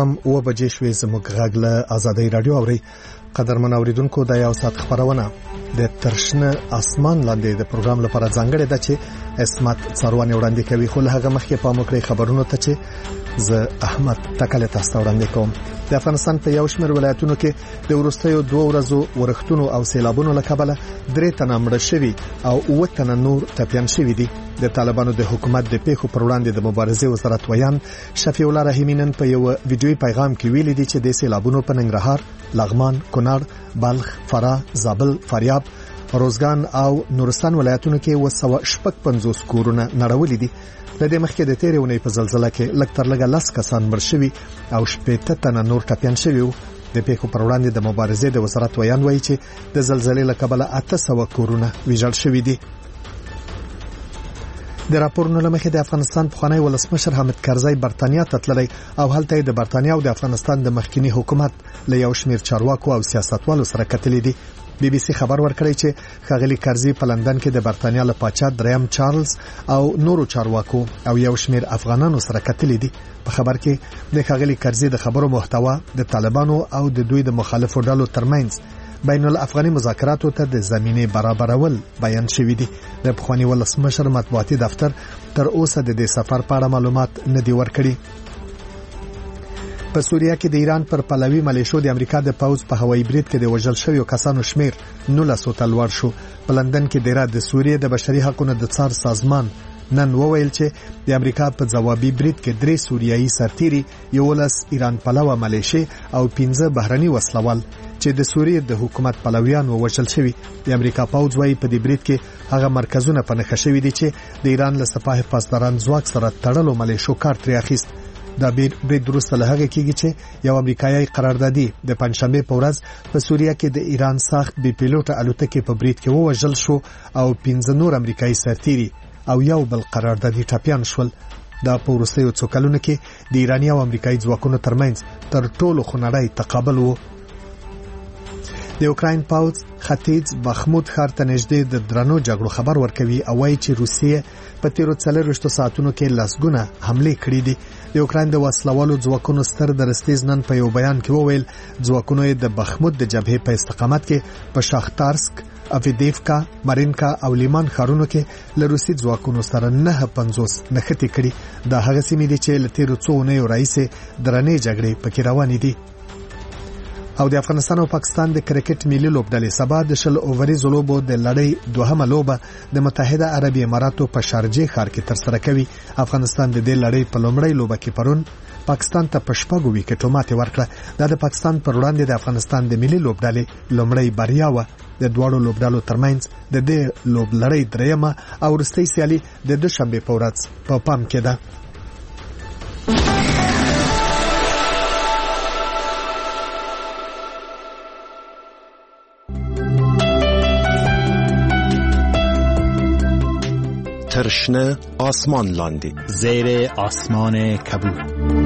ماښام 9 بجې شوې. زموږ غږ له آزادۍ رادیو اوري. قدرمن اوریدونکو د یو ساعت خبرونه د ترشنه اسمان لاندې د پروګرام لپاره ځانګړې ده چې اسمت څاروانه وړاندې کوي. خو له هغه مخکې په موکړې خبرونو ته چې زه احمد تکل تاسو وړاندې کوم. د افغانستان په یو شمېر ولایتونو کې د ورستیو 2 ورځو ورښتونو او سیلابونو له کبله 3 تنه مړه شوي او 9 تنه نور ټپيان شوي دي. د طالبانو د حکومت د پیښو پر وړاندې د مبارزې وزارت ویان شفیع الله رحیمی نن په یو ویډیوي پیغام کې ویلي دي چې د سیلابونو په ننګرهار، لغمان، کونړ، بلخ، فراه، زابل، فاریاب، روزګان او نورستان ولایتونو کې 250 کورونه نړولې دي. د دې مخکې د تیرې ونې په زلزلہ کې لږ تر لږه 10 کسان مړ شوي او 80 تنه نور ټپيان شوي وو. د پیښو پر وړاندې د مبارزې د وزارت ویان وایي چې د زلزلې له کبله 800 کورونه ویجاړ شوي دي. د راپورونو لمخې د افغانستان پخوانی ولسمشر حامد کرزی برتانیا ته تللی او هلته د برتانیا او د افغانستان د مخکنی حکومت له یو شمېر چارواکو او سیاستوالو سره کتلې دي. بي بي سي خبر ورکړی چې ښاغلي کرزی په لندن کې د برتانیا له پاچا دریم چارلز او نورو چارواکو او یو شمېر افغانانو سره کتلې دي. په خبر کې د ښاغلي کرزی د خبرو محتوا د طالبانو او د دوی د مخالفو ډلو ترمنځ بین الافغاني مذاکراتو ته د زمینه برابرول بیان شوی دی. د پخوانی ولسمشر مطبوعاتي دفتر تر اوسه د دې سفر په اړه معلومات نه دی ورکړي. په سوریه کې د ایران پر پلوي ملیشو د امریکا د پوز په هوایي برید کې د وژل شویو کسانو شمیر 19 ته لوړ شو. په لندن کې د سوریې د بشري حقوقو د څار سازمان نن وویل چې د امریکا په ځوابي برید کې 3 سوریایي سرتیري، 11 ایران پلوه ملیشي او 15 بهرني وسلوال چې د سوریې د حکومت پلویان ووژل شوي. د امریکا پوز وايي په دې برید کې هغه مرکزونه پنهخه شوي دي چې د ایران له سپاه پاسداران ځواک سره تړلو ملیشو کار ترې اخیست. دا برید وروسته له هغه کېږي چې یو امریکایي قراردادي د پنځشنبه په ورځ په سوریه کې د ایران ساخت بي پیلوټه الوتکې په برید کې ووژل شو او 15 نور امریکایي سرتیري او یو بل قراردادي ټپيان شول. دا په وروستیو څو کلونو کې د ایراني او امریکایي ځواکونو ترمنځ تر ټولو خونړی تقابل وو. د اوکراین پوځ ختیځ بخمود ښار ته نږدې د درنو جګړو خبر ورکوي او وايي چې روسیه په تیرو 40 ساعتونو کې لسګونه حمله کړې دي. د اوکراین د وسلوالو ځواکونو ستر درستیز نن په یو بیان کې وویل ځواکونو د بخمود د جبهې په استقامت کې په شاختارسک، افیدیفکا، مارینکا او لیمان ښارونو کې له روسي ځواکونو سره 950 نښتې کړي. دا هغه سیمې دي چې له تیرو څو اونیو راهیسې درنې جګړې پکې روانې دي. او د افغانستان او پاکستان د کرکټ ملي لوبډلې سبا د 10 اووريزو لوبو د لړۍ دوهمه لوبه د متحده عربي اماراتو په شارجه ښار کې ترسره کوي. افغانستان د دې لړۍ په لومړۍ لوبه کې پرون پاکستان ته په 6 وکټو ماتې ورکړه. دا د پاکستان پر وړاندې د افغانستان د ملي لوبډلې لومړۍ بریا و. د دوړو لوبډلو ترمنځ د دې لوب لړۍ دریمه او وروستۍ سیالي د دوشنبه په ورځ په پام کې ده. ترشنه آسمان لاندی زیر آسمان کبود.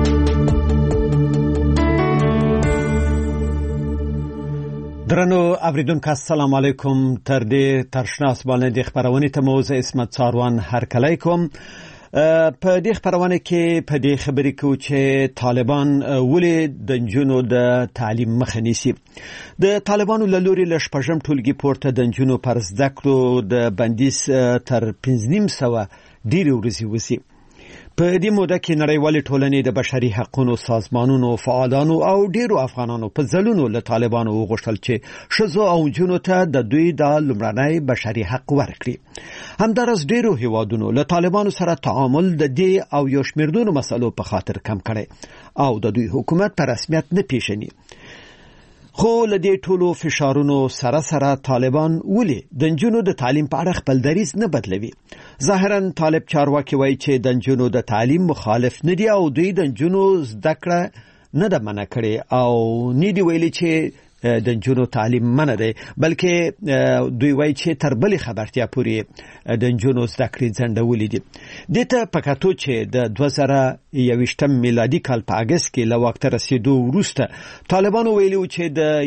درنو اوریدونکو السلام علیکم. تر دې ترشنه آسمان لاندې خبرونه ته موضوع اسمت څاروان هرکلی کوم. په دې خبرونه کې په دې خبرې کې چې طالبان ولې د نجونو د تعلیم مخه نیسي. د طالبانو له لوري له شپږم ټولګي پورته د نجونو پر زده کړو د بندیز تر 1500 ډېرې ورځې وسی. په دې موده کې نړیوالې ټولنې د بشري حقوقو سازمانونو فعالانو او ډیرو افغانانو په ځلونو له طالبانو وغوښتل چې ښځو او نجونو ته د دوی د لومړنۍ بشري حق ورکړي. همدارس ډیرو هیوادونو له طالبانو سره تعامل د دې او یو شمېر نورو مسلو په خاطر کم کړي او د دوی حکومت په رسمیت نه پیژني. خو له دې ټولو فشارونو سره سره طالبان ولې د نجونو د تعلیم په اړه خپل دریځ نه بدلوي؟ ظاهرا طالب چارواکي وایي چې د نجونو د تعلیم مخالف نه دي او دوی د نجونو زده کړه نه ده منع کړې او نه دی ویلي چې د نجونو تعلیم منع دی، بلکې دوی وایي چې تر بلې خبرتیا پورې د نجونو زده کړې ځنډولې دي. دې ته په کتو چې د 2021 میلادي کال په اگست کې له واک ته رسیدو وروسته طالبانو ویلي چې د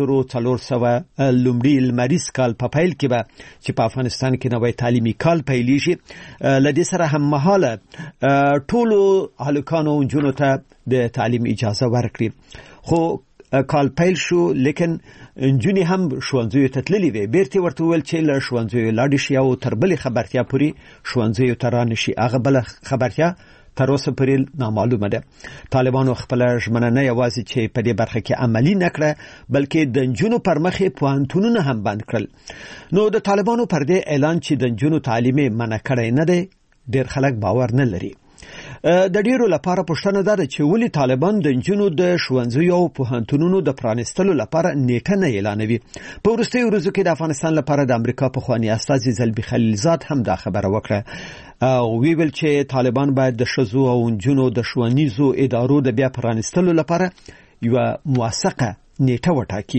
1400 لومړي لمریز کال په پیل کې به چې په افغانستان کې نوی تعلیمي کال پیلېږي، له دې سره هم مهاله ټولو هلکانو او نجونو ته د تعلیم اجازه ورکړي. خو کال پیل شو، لیکن نجونې هم ښوونځیو ته تللې وې. بیرته ورته وویل چې له ښوونځیو لاړې شي او تر بلې خبرتیا پورې ښوونځیو ته رانه شي. هغه بله خبرتیا تر اوسه پورې نامعلومه ده. طالبانو خپله ژمنه نه یوازې چې په دې برخه کې عملي نه کړه، بلکې د نجونو پر مخ یې پوهنتونونه هم بند کړل. نو د طالبانو پر دې اعلان چې د نجونو تعلیم یې منع کړی نه دی، ډېر خلک باور نه لري. د ډیرو لپاره پوښتنه ده چې ولې طالبان د نجونو د ښوونځیو او پوهنتونونو د پرانیستلو لپاره نیټه نه اعلانوي. په وروستیو ورځو کې د افغانستان لپاره د امریکا پخوانی استازي زلبي خلیلزاد هم دا خبره وکړه او ویل چې طالبان باید د ښځو او نجونو د ښوونیزو ادارو د بیا پرانیستلو لپاره یو موثقه نیټه وټاکي.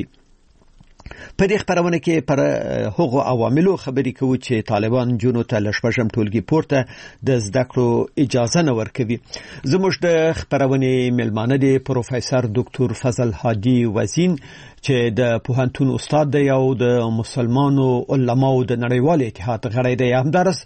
په دې خبرونه کې پر هغو عواملو خبرې کوي چې طالبان نجونو ته له شپږم ټولګي پورته د زده کړو اجازه نه ورکوي. زموږ د خبرونې ملمانه دی پروفیسور ډاکټر فضل هادي وزین چې د پوهنتون استاد دی او د مسلمانو علماو د نړیوال اتحاد غړی دی. همدارس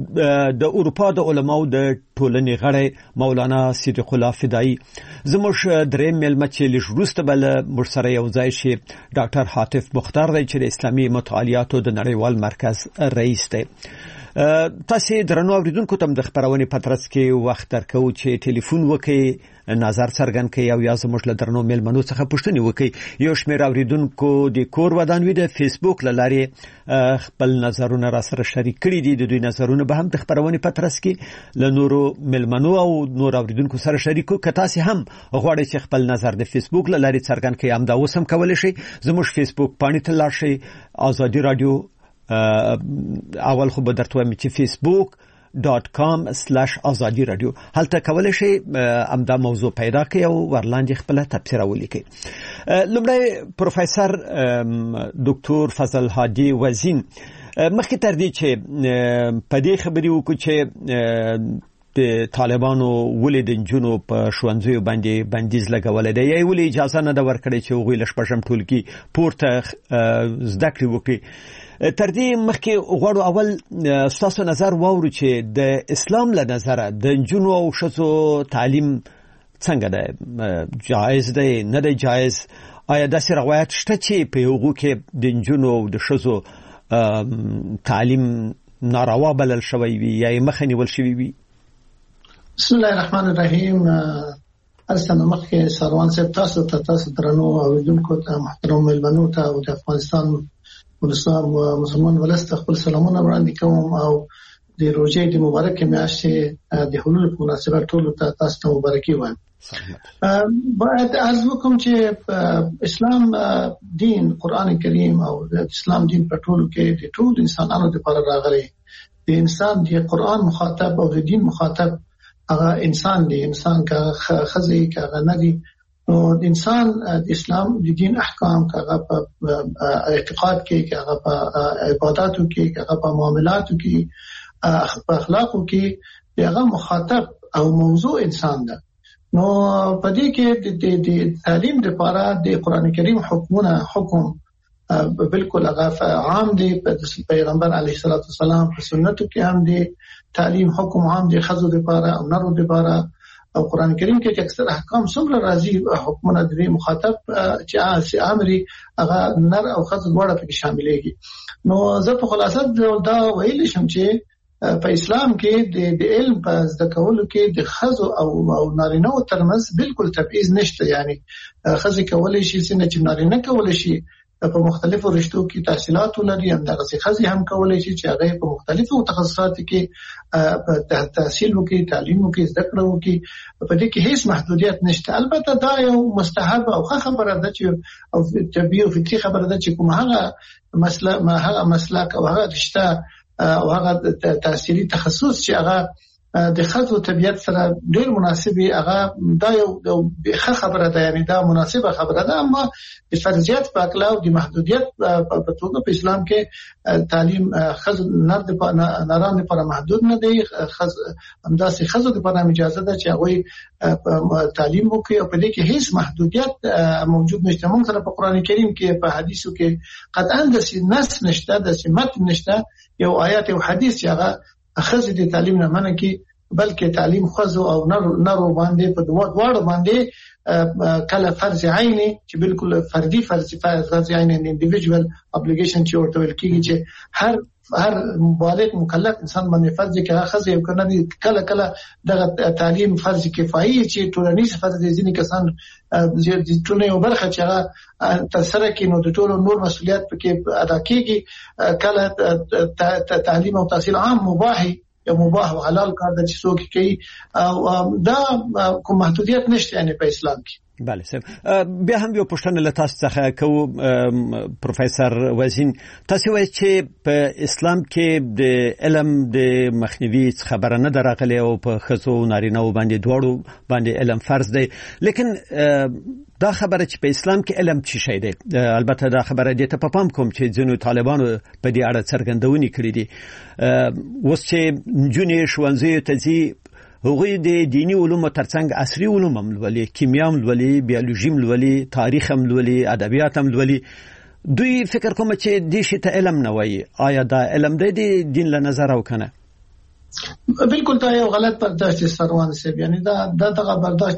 د اروپا د علماو د ټولنې غړی مولانا صدیق الله فدایی. زموږ دریم ملمه چې لږ وروسته به له موږ سره یو ځای شي ډاکټر حاتف مختار دی چې د اسلامي مطالعاتو د نړیوال مرکز رئیس دی. تاسو درنو اوریدونکو ته د خبرونې په ترڅ کې وخت درکو چې ټلیفون وکړئ، نظر څرګند کړئ او یا زموږ له درنو میلمنو څخه پوښتنې وکړئ. یو شمېر اوریدونکو د کور ودانوي د فیسبوک له لارې خپل نظرونه را سره شریک کړي دي. د دوی نظرونه به هم د خبرونې په ترڅ کې له نورو میلمنو او نور اوریدونکو سره شریکو. که تاسو هم غواړئ چې خپل نظر د فیسبوک له لارې څرګند کړئ، هم دا اوس هم کولی شئ. زموږ فیسبوک پاڼې ته لاړ شئ، آزادي رادیو. اول خو به درته وایم چې facebook.com/azadi radio هلته کولی شئ همدا موضوع پیدا کړئ او ورلاندې خپله تبصره ولیکئ. لومړی پروفیسور ډاکټر فضل هادي وزین، مخکې تر دې چې په دې خبرې وکړو چې د طالبانو ولې د نجونو په ښوونځیو باندې بندیز لګولی دی، یا ولې اجازه نه ده ورکړې چې هغوی له شپږم ټولګي پورته زده کړې وکړي. تر دې مخکې غواړو اول ستاسو نظر واورو چې د اسلام له نظره د نجونو او ښځو تعلیم څنګه دی، جایز دی نه دی جایز؟ آیا داسې روایت شته چې په هغو کې د نجونو او د ښځو تعلیم ناروا بلل شوی وي یا یې مخه نیول شوی وي؟ بسم الله الرحمن الرحیم. السلام مخکې سروان صاحب، تاسو درنو اوریدونکو ته، محترم میلمنو ته او د افغانستان مسلمان ولست خپل سلامونه وړاندې کوم او د روزې د مبارکې میاشتې د حلول په مناسبت ټولو ته تاسو ته مبارکي وایم. باید عرض وکړم چې اسلام دین، قرآن کریم او د اسلام دین په ټولو کې د ټول انسانانو لپاره راغلی. د انسان د قرآن مخاطب او د دین مخاطب هغه انسان دی. انسان که ښځه که هغه نه دی، نو د انسان د اسلام د دین احکام که هغه په اعتقاد کې، که هغه په عباداتو کې، که هغه په معاملاتو کې، په اخلاقو کې، هغه مخاطب او موضوع انسان ده. نو په دې کې د تعلیم لپاره د قرآن کریم حکم بالکل هغه عام دی. په پیغمبر علیه الصلاۃ والسلام په سنتو کې هم دی تعلیم حکم عام دی، ښځو لپاره او نرو لپاره. او قرآن کریم کې چې اکثر احکام څومره راځي حکمونه د مخاطب چې امري هغه نر او ښځو دواړه پکې شاملېږي. نو زه په خلاصه دا ویل شم چې په اسلام کې د علم په زده کولو کې د ښځو او نارینه‌و ترمنځ بالکل تبعیض نشته. یعنی ښځې کولی شي چې نارینه کولی شي په مختلفو رشتو کې تحصیلات ولري، همدغه ښځې هم کولی شي چې هغه په مختلفو تخصصاتو کې تحصیل وکړي، تعلیم وکړي، زده کړه وکړي. په دې کې هیڅ محدودیت نشته. البته دا یو مستحب او ښه خبره ده چې او طبیعي او فطري خبره ده چې کوم هغه مسلک او هغه رشته او هغه تحصیلي تخصص چې هغه د خزو طبيعت سره ډېر مناسبي هغه دا یو ښه خبره ده، یعنی دا مناسبه خبره ده. اما د فرضیت په اړه او د محدودیت په توګه په اسلام کې تعلیم خزو ناران لپاره محدود نه دی. همداسې خزو لپاره اجازه ده چې هغه تعلیم وکړي او په دې کې هیڅ محدودیت موجود نشته. موږ سره په قران کریم کې په حدیثو کې قطعا د نص نشته، د متن نشته یو آیات او حدیث هغه خزو د تعلیم نه منع کی، بلکې تعلیم خزو او نرو باندې په دواړو باندې کله فرض عیني چې بالکل فردي فرض عیني انډیویډوال ابلیګیشن چې ورته ویل کیږي چې هر بالغ مکلف انسان باندې فرض کې خزو یو کنه کله دغه تعلیم فرض کفایي چې ټولنیز فرض دي، ځینې کسان د ټولنې یو برخه چې هغه تر سره کې نو د ټولو نور مسؤلیت پکې ادا کیږي. کله تعلیم او تحصیل عام مباحي یا مباح او حلال کار د څوک کوي او دا کوم محدودیت نشته یعنی په اسلام کې. بله صاحب، بیا هم یو پوښتنه له تاسو څخه کوم پروفیسور وزین، تاسو وایي چې په اسلام کې د علم د مخنیوي خبره نه درغلي او په خزو نارینه باندې دواړو باندې علم فرض دی، لیکن دا خبره چې په اسلام کې علم څه شی دی، البته دا خبره دې ته په پام کوم چې ځینو طالبانو په دې اړه څرګندونې کړې دي. اوس چې نجونې ښوونځیو ته ځي، هغوی د دینی علومو ترڅنګ عصري علوم هم لولي، کیمیا هم لولي، بیولوژي هم لولي، تاریخ هم لولي، ادبیات هم لولي. دوی فکر کوم چې دې شي ته علم نه وایي. آیا دا علم دی د دین له نظر او کنه؟ بالکل دا یو غلط برداشت سروان صاحب، یعنی دا دغه برداشت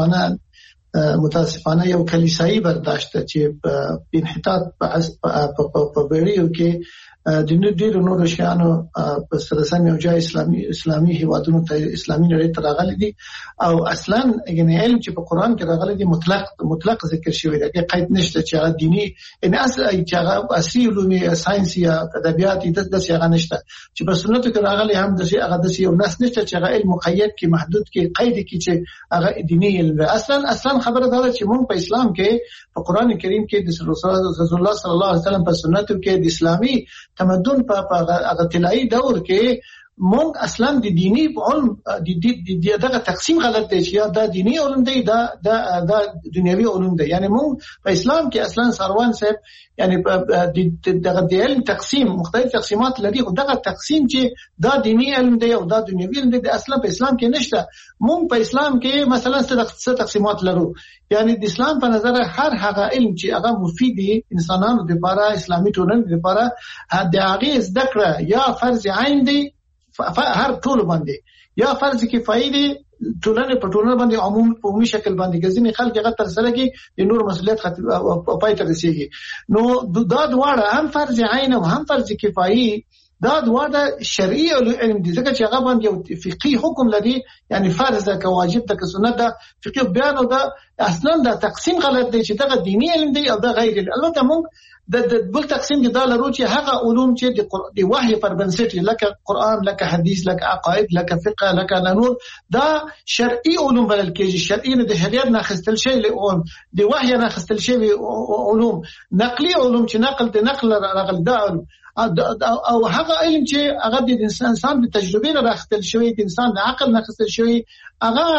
متاسفانه یو کلیسایی برداشت چې په انحطاط په بیړیو کې د ډیرو نورو شیانو په سرسم یو ځای اسلامي هیوادونو ته اسلامي نړۍ ته راغلي دي او اصلا یعنی علم چې په قران کې راغلي دي مطلق ذکر شوی دی، قید نشته چې هغه دینی ان اصل چې هغه اصلي علوم ساينس یا ادبیات د هغه نشته، چې په سنتو کې راغلي هم د هغه د یو ناس نشته چې هغه علم مقید کې محدود کې قید کې چې هغه دینی علم اصلا خبره دا چې موږ په اسلام کې په قران کریم کې د رسول الله صلی الله علیه وسلم په سنتو کې د اسلامي تمدن په هغه طلایی دور کې مونږ اصلا د دینی علم دغه تقسیم غلط دی چې دا دینی علم دی دا دنیوي علوم دی. یعنی مونږ په اسلام کې اصلا سروان صاحب یعنی دغه د علم تقسیم مختلف تقسیمات لري، خو دغه تقسیم چې دا دینی علم دی او دا دنیوي علم دی اصلا په اسلام کې نشته. مونږ په اسلام کې مثلا څه تقسیمات لرو، یعنی د اسلام په نظر هر هغه علم چې هغه مفید دی انسانانو لپاره، اسلامي ټولنې لپاره، د هغه ذکر یا فرض عین دی هر ټول باندې، یا فرض کفایي دی ټولنه په ټولنه باندې عمومي شکل باندې ګزینې خلک هغه تر سره کې د نور مسؤلیت پای ته رسیږي. نو دا دواړه هم فرض عین او هم فرض کفایي دا دواړه شرعي علم دي، ځکه چې هغه باندې یو فقهي حکم لري، یعنی فرض ده که واجب ده که سنت ده، فقهي بیان او دا اصلا دا تقسیم غلط دی چې دا دینی علم دی او دا غیر علم. البته موږ د بل تقسیم کې دا لرو چې هغه علوم چې د وحي پر بنسټ لکه قران، لکه حدیث، لکه عقاید، لکه فقه، لکه نور، دا شرعي علوم بلل کېږي. شرعي نه د شریعت نه خستل شي، علوم د وحي نه خستل شي، علوم نقلي علوم چې نقل راغل دا علم او هغه علم چې هغه د انسان د تجربې نه راخستل شوی، د انسان د عقل نه خستل شوی، هغه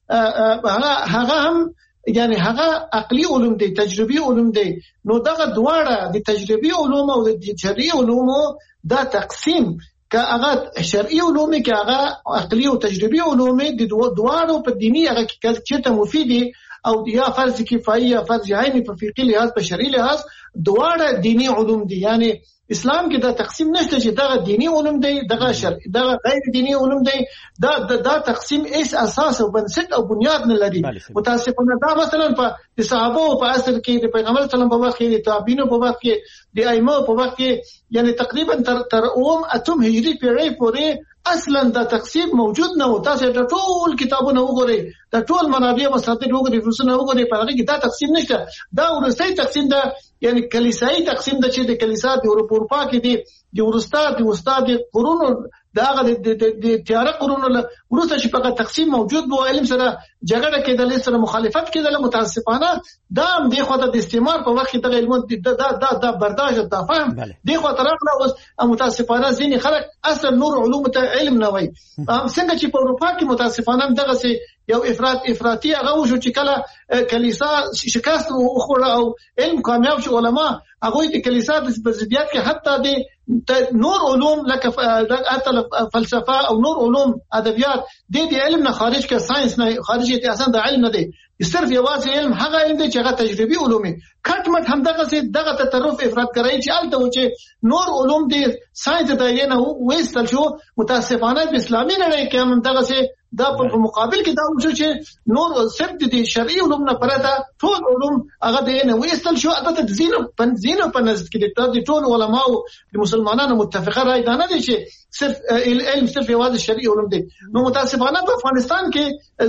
هم یعنی هغه عقلي علوم دي، تجربي علوم دي. نو دغه دواړه د تجربي علوم او د شرعي علوم دا تقسیم که هغه شرعي علوم کې هغه عقلي او تجربي علوم دي دواړو په دیني هغه کې چې مفیدي او یا فرض کفایي یا فرض عین په فقهي لحاظ په شرعي لحاظ دواړه دینی علوم دي. یعنی اسلام کې دا تقسیم نشته چې دغه دینی علوم دی دغه شرعي دغه غیر دینی علوم دی، دا تقسیم هیڅ اساس او بنسټ او بنیاد نه لري. متاسفانه دا مثلا په صحابه په اصل کې د پیغمبر صلی الله علیه وسلم په وخت کې، د تابعین په وخت کې، د ائمه په وخت کې، یعنی تقریبا تر اتم هجری پیړۍ پورې اصلا دا تقسیم موجود نه و. تاسو د ټول کتابونه وګورئ، د ټول منابع مصادر وګورئ، رسونه وګورئ، په هغه کې دا تقسیم نشته. دا ورستۍ تقسیم ده، یعنی کلیسایی تقسیم ده چې د کلیسا د اروپا کې دی، د ورستا د قرونو داغه د تیار قرون ورسته چې په تقسیم موجود وو علم سره جګړه کېدل سره مخالفت کېدل متاسفانه دا هم د خواته د استعمار په وخت د علم د برداشت د فهم د خواته راغله اوس متاسفانه ځینې خلک اصل نور علوم ته علم نه وای څنګه چې په اروپا کې متاسفانه دغه سي یو افراطي هغه وشو چې کله کلیسا شکست وخوړه او علم کامیاب شو علما هغه د کلیسا د ضدیت کې حتی د نور علوم لکه حتی فلسفه او نور علوم ادبیات د علم نه خارج کې ساينس نه خارج کې اصلا د علم نه دی صرف یوازې علم هغه علم دی چې هغه تجربي علوم کټ مټ هم دغه تطرف افراط کوي چې الته و چې نور علوم دي ساينس د نه وېستل شو متاسفانه په اسلامي نړۍ کې هم دغه دا په مقابل کې دا وشو چې نور صرف د شرعي علوم نه پرته ټول علوم هغه د نه وېستل شو البته زینو په نزد کې د ټول علماو د مسلمانانو متفقه رائے ده نه دي چې صرف علم صرف یوازې شرعي علوم دي نو متاسفانه په افغانستان کې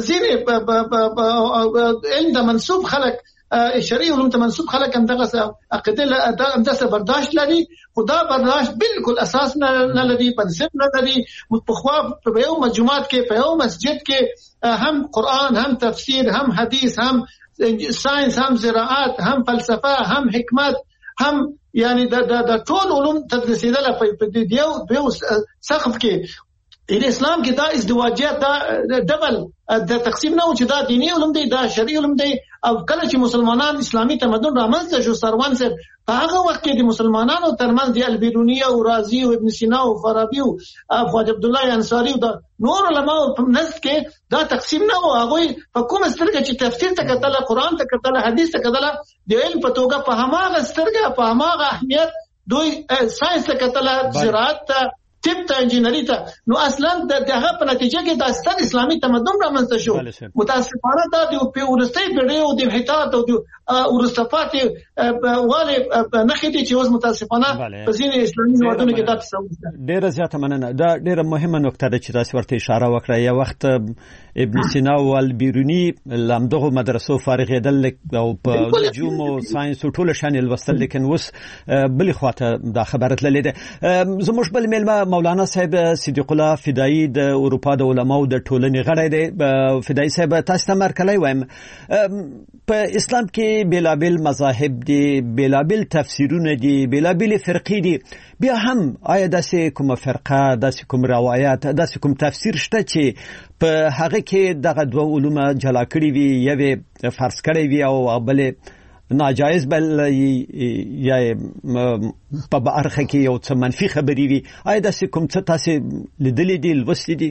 زینې علم د منسوب خلک شرعي علوم ته منسوب خلک هم دغه عقیده همداسې برداشت لري خدا برداشت بالکل اساس نه لري بنسټ نه لري متخوا په یو مجموعات کې په یو مسجد کې هم قرآن هم تفسیر هم حدیث هم ساينس هم زراعت هم فلسفه هم حکمت هم یعنی د ټول علوم تدریسیدل په دیو سقف کې اسلام کې دا ازدواجیت دا ډبل د تقسیم نه و چې دا دینی علوم دی دا شرعي علوم دی او کله چې مسلمانان اسلامي تمدن رامنځته شو سروان صاحب په هغه وخت کې د مسلمانانو ترمنځ د البیرونی او رازی او ابن سینا او فارابي او خواجه عبد الله انصاری او نور علماء په نزد کې دا تقسیم نه و هغه په کوم سترګه چې تفسیر ته کتل قرآن ته کتل حدیث ته کتل د علم په توګه په هماغه سترګه په هماغه اهمیت دوی ساينس ته کتل زراعت ته طب ته انجینری ته نو اصلا دغه په نتیجه کې د ستر اسلامي تمدن رامنځته شو متاسفانه دا د ورستۍ پیړۍ او د انحطاط او د ورستفات والي نخې دي چې اوس متاسفانه په ځینې اسلامي هیوادونو کې دا تصور ده ډیره زیاته مننه دا ډیره مهمه نقطه ده چې تاسو ورته اشاره وکړه یو وخت ابن سینا او البیرونی لامدغه مدرسو فارغېدل او په نجوم او ساينس او ټول شان الوستل لیکن اوس بل خواته دا خبره تللې ده زموږ بل ملما مولانا صاحب صدیق الله فدایی د اروپا د علماو د ټولنې غړی دی فدایی صاحب تاسو ته مرکلی وایم په اسلام کې بیلابل مذاهب دي بیلابل تفسیرونه دي بیلابل فرقې دي بیا هم آیا داسې کومه فرقه داسې کوم روایت داسې کوم تفسیر شته چې په هغه کې دغه دوه علوم جلا کړي وي یوه فرض کړی وي او بلې ناجایز بل یا په برخه کې یو څه منفي خبرې وي آیا داسې کوم څه تاسو لیدلې دي لوستلې دي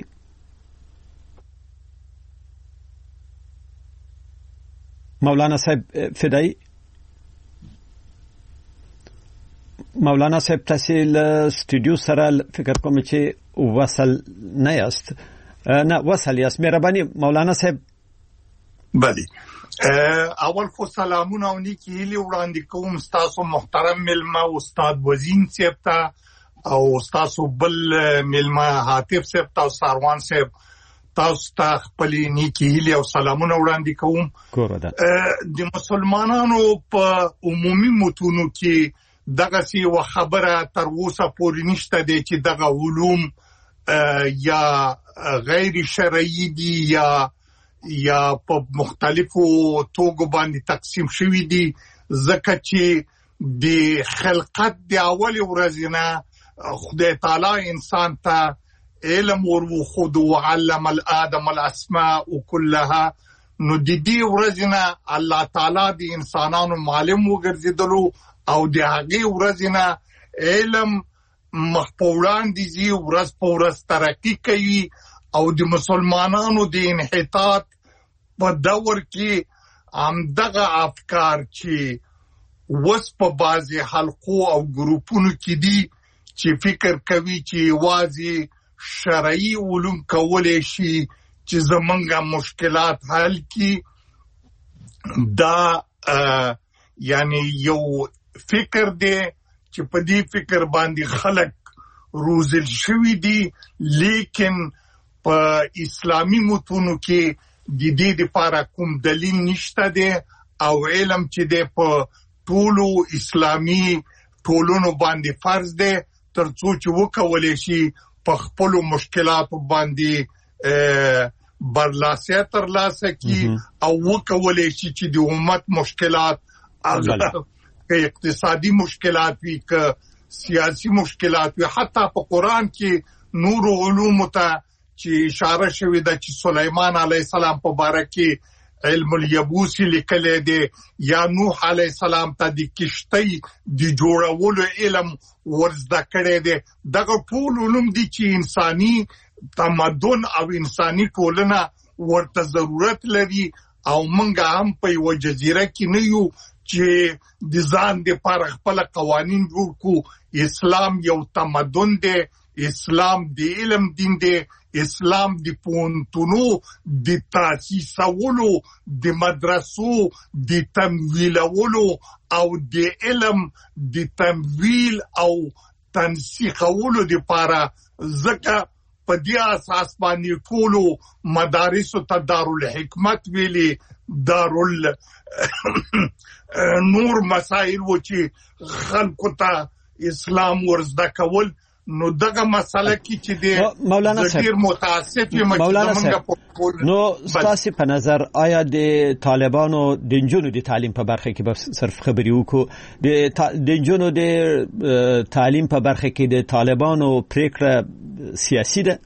مولانا صاحب فدایی مولانا صاحب تاسو له سټوډیو سره فکر کوم چې وصل نه یاست نه وصل یاست مهرباني مولانا صاحب بله اول خو سلامونه او نیکی هیلې وړاندې کوم تاسو محترم ملما استاد وزین صاحب ته او تاسو بل ملما حاتف صاحب ته او ساروان صاحب تاسو ته خپل نیکی هیلې او سلامونه وړاندې کوم د مسلمانانو په عمومي متونو کې دغه سی و خبره تر اوسه پورې نشته دی چې دغه علوم یا غیر شرعي دي یا په مختلفو توګو باندې تقسیم شوی دي ځکه چې د خلقت د اول ورځې نه خدای تعالی انسان ته علم ورخود وعلم الادم الاسماء كلها نو د دې ورځې نه الله تعالی د انسانانو معلم وګرځیدلو او د هغه ورځې نه علم مخپوران دي ورځ په ورځ ترقی کوي او د مسلمانانو د انحطاط په دور کې همدغه افکار چې وس په بازي حلقو او ګروپونو کې دي چې فکر کوي چې واځي شرعي علوم کولای شي چې زمونږه مشکلات حل کړي دا یعنی یو فکر دی چې په دې فکر باندې خلک روزل شوی دي لیکن په اسلامي متونو کې د دې لپاره کوم دلیل نشته دی او علم چې دی په ټولو اسلامي ټولونو باندې فرض دی ترڅو چې وکولای شي په خپل مشکلاتو باندې برلاسه تر لاسه کی او وکولې چې د امت مشکلات که اقتصادي مشکلات وي که سیاسي مشکلات وي حتی په قران کې نور علوم ته چې اشاره شوی د چې سليمان عليه السلام په باره کې علم اليبوس لیکل دي یا نوح عليه السلام ته د کشتۍ د جوړولو علم ورزده کړی دي دغه ټول علوم دي چې انساني تمدن او انساني ټولنه ورته ضرورت لري او موږ هم په یو جزیره کې نه یو چې د ځان د پر خپل قوانين جوړ کو اسلام یو تمدن دی اسلام د علم دین دی اسلام د پونتونو د تاسیسولو د مدرسو د تمویلولو او د علم د تمویل او تنسیقولو د لپاره ځکه په دې اساس باندې ټول مدارس ته دارالحکمت ویلي دارال نور مسائل و چې خلکو ته اسلام ورزده کول نو دغه مسله کې چې د مولانا ډیر متاسف یم چې نو ستاسو په نظر آیا د طالبانو د جنونو د تعلیم په برخه کې به صرف خبري وکړو د جنونو د تعلیم په برخه کې د طالبانو پریکړه سیاسي ده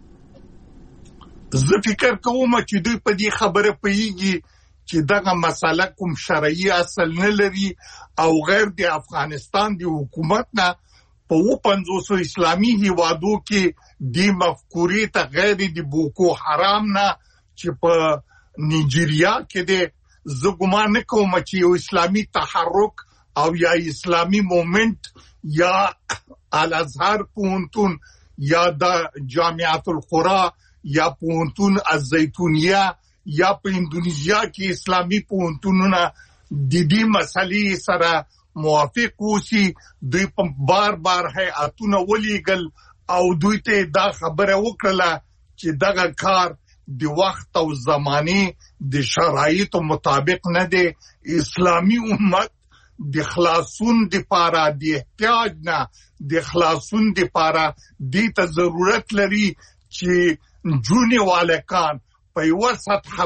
زه فکر کوم چې دوی په دې خبره پیږي چې دغه مسله کوم شرعي اصل نه لري او غیر د افغانستان د حکومت نه په 50 اسلامي هیوادو کې د مفکورې ته غیر د بوکو حرام نه چې په نیجیریا کې د زګمان کوم چې یو اسلامي تحرک او یا اسلامي موومنت یا الازهر پونتون یا د جامعات القرى یا پونتون الزیتونیه یا په اندونیزیا کې اسلامي پونتونونه د دې مسلې سره موافق وسی دوی په بار هیئتونه ولیږل او دوی ته دا خبره وکړه چې دغه کار د وخت او زمانه د شرایطو مطابق نه دی اسلامي امت د خلاصون د پاره د احتیاج نه د خلاصون د پاره د ته ضرورت لري چې جونی والکان په یو سطح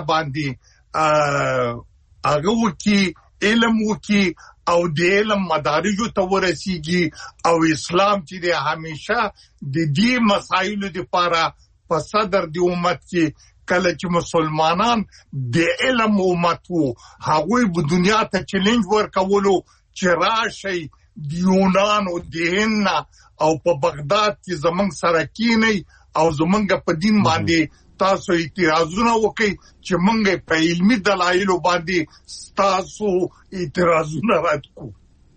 باندې هغه وکي علم وکي او د علم مدارجو ته ورسیږي او اسلام چې د همیشه د دې مسایلو لپاره په صدر د امت کې کله چې مسلمانان د علم امت وو هغه په دنیا ته چیلنج ورکولو چې راشي د یونان او د هند او په بغداد کې زمنګ سره کینی او زمنګ په دین باندې تاسو اعتراضونه وکړي چې موږ په علمي دلایلو باندې تاسو اعتراضونه رد کو.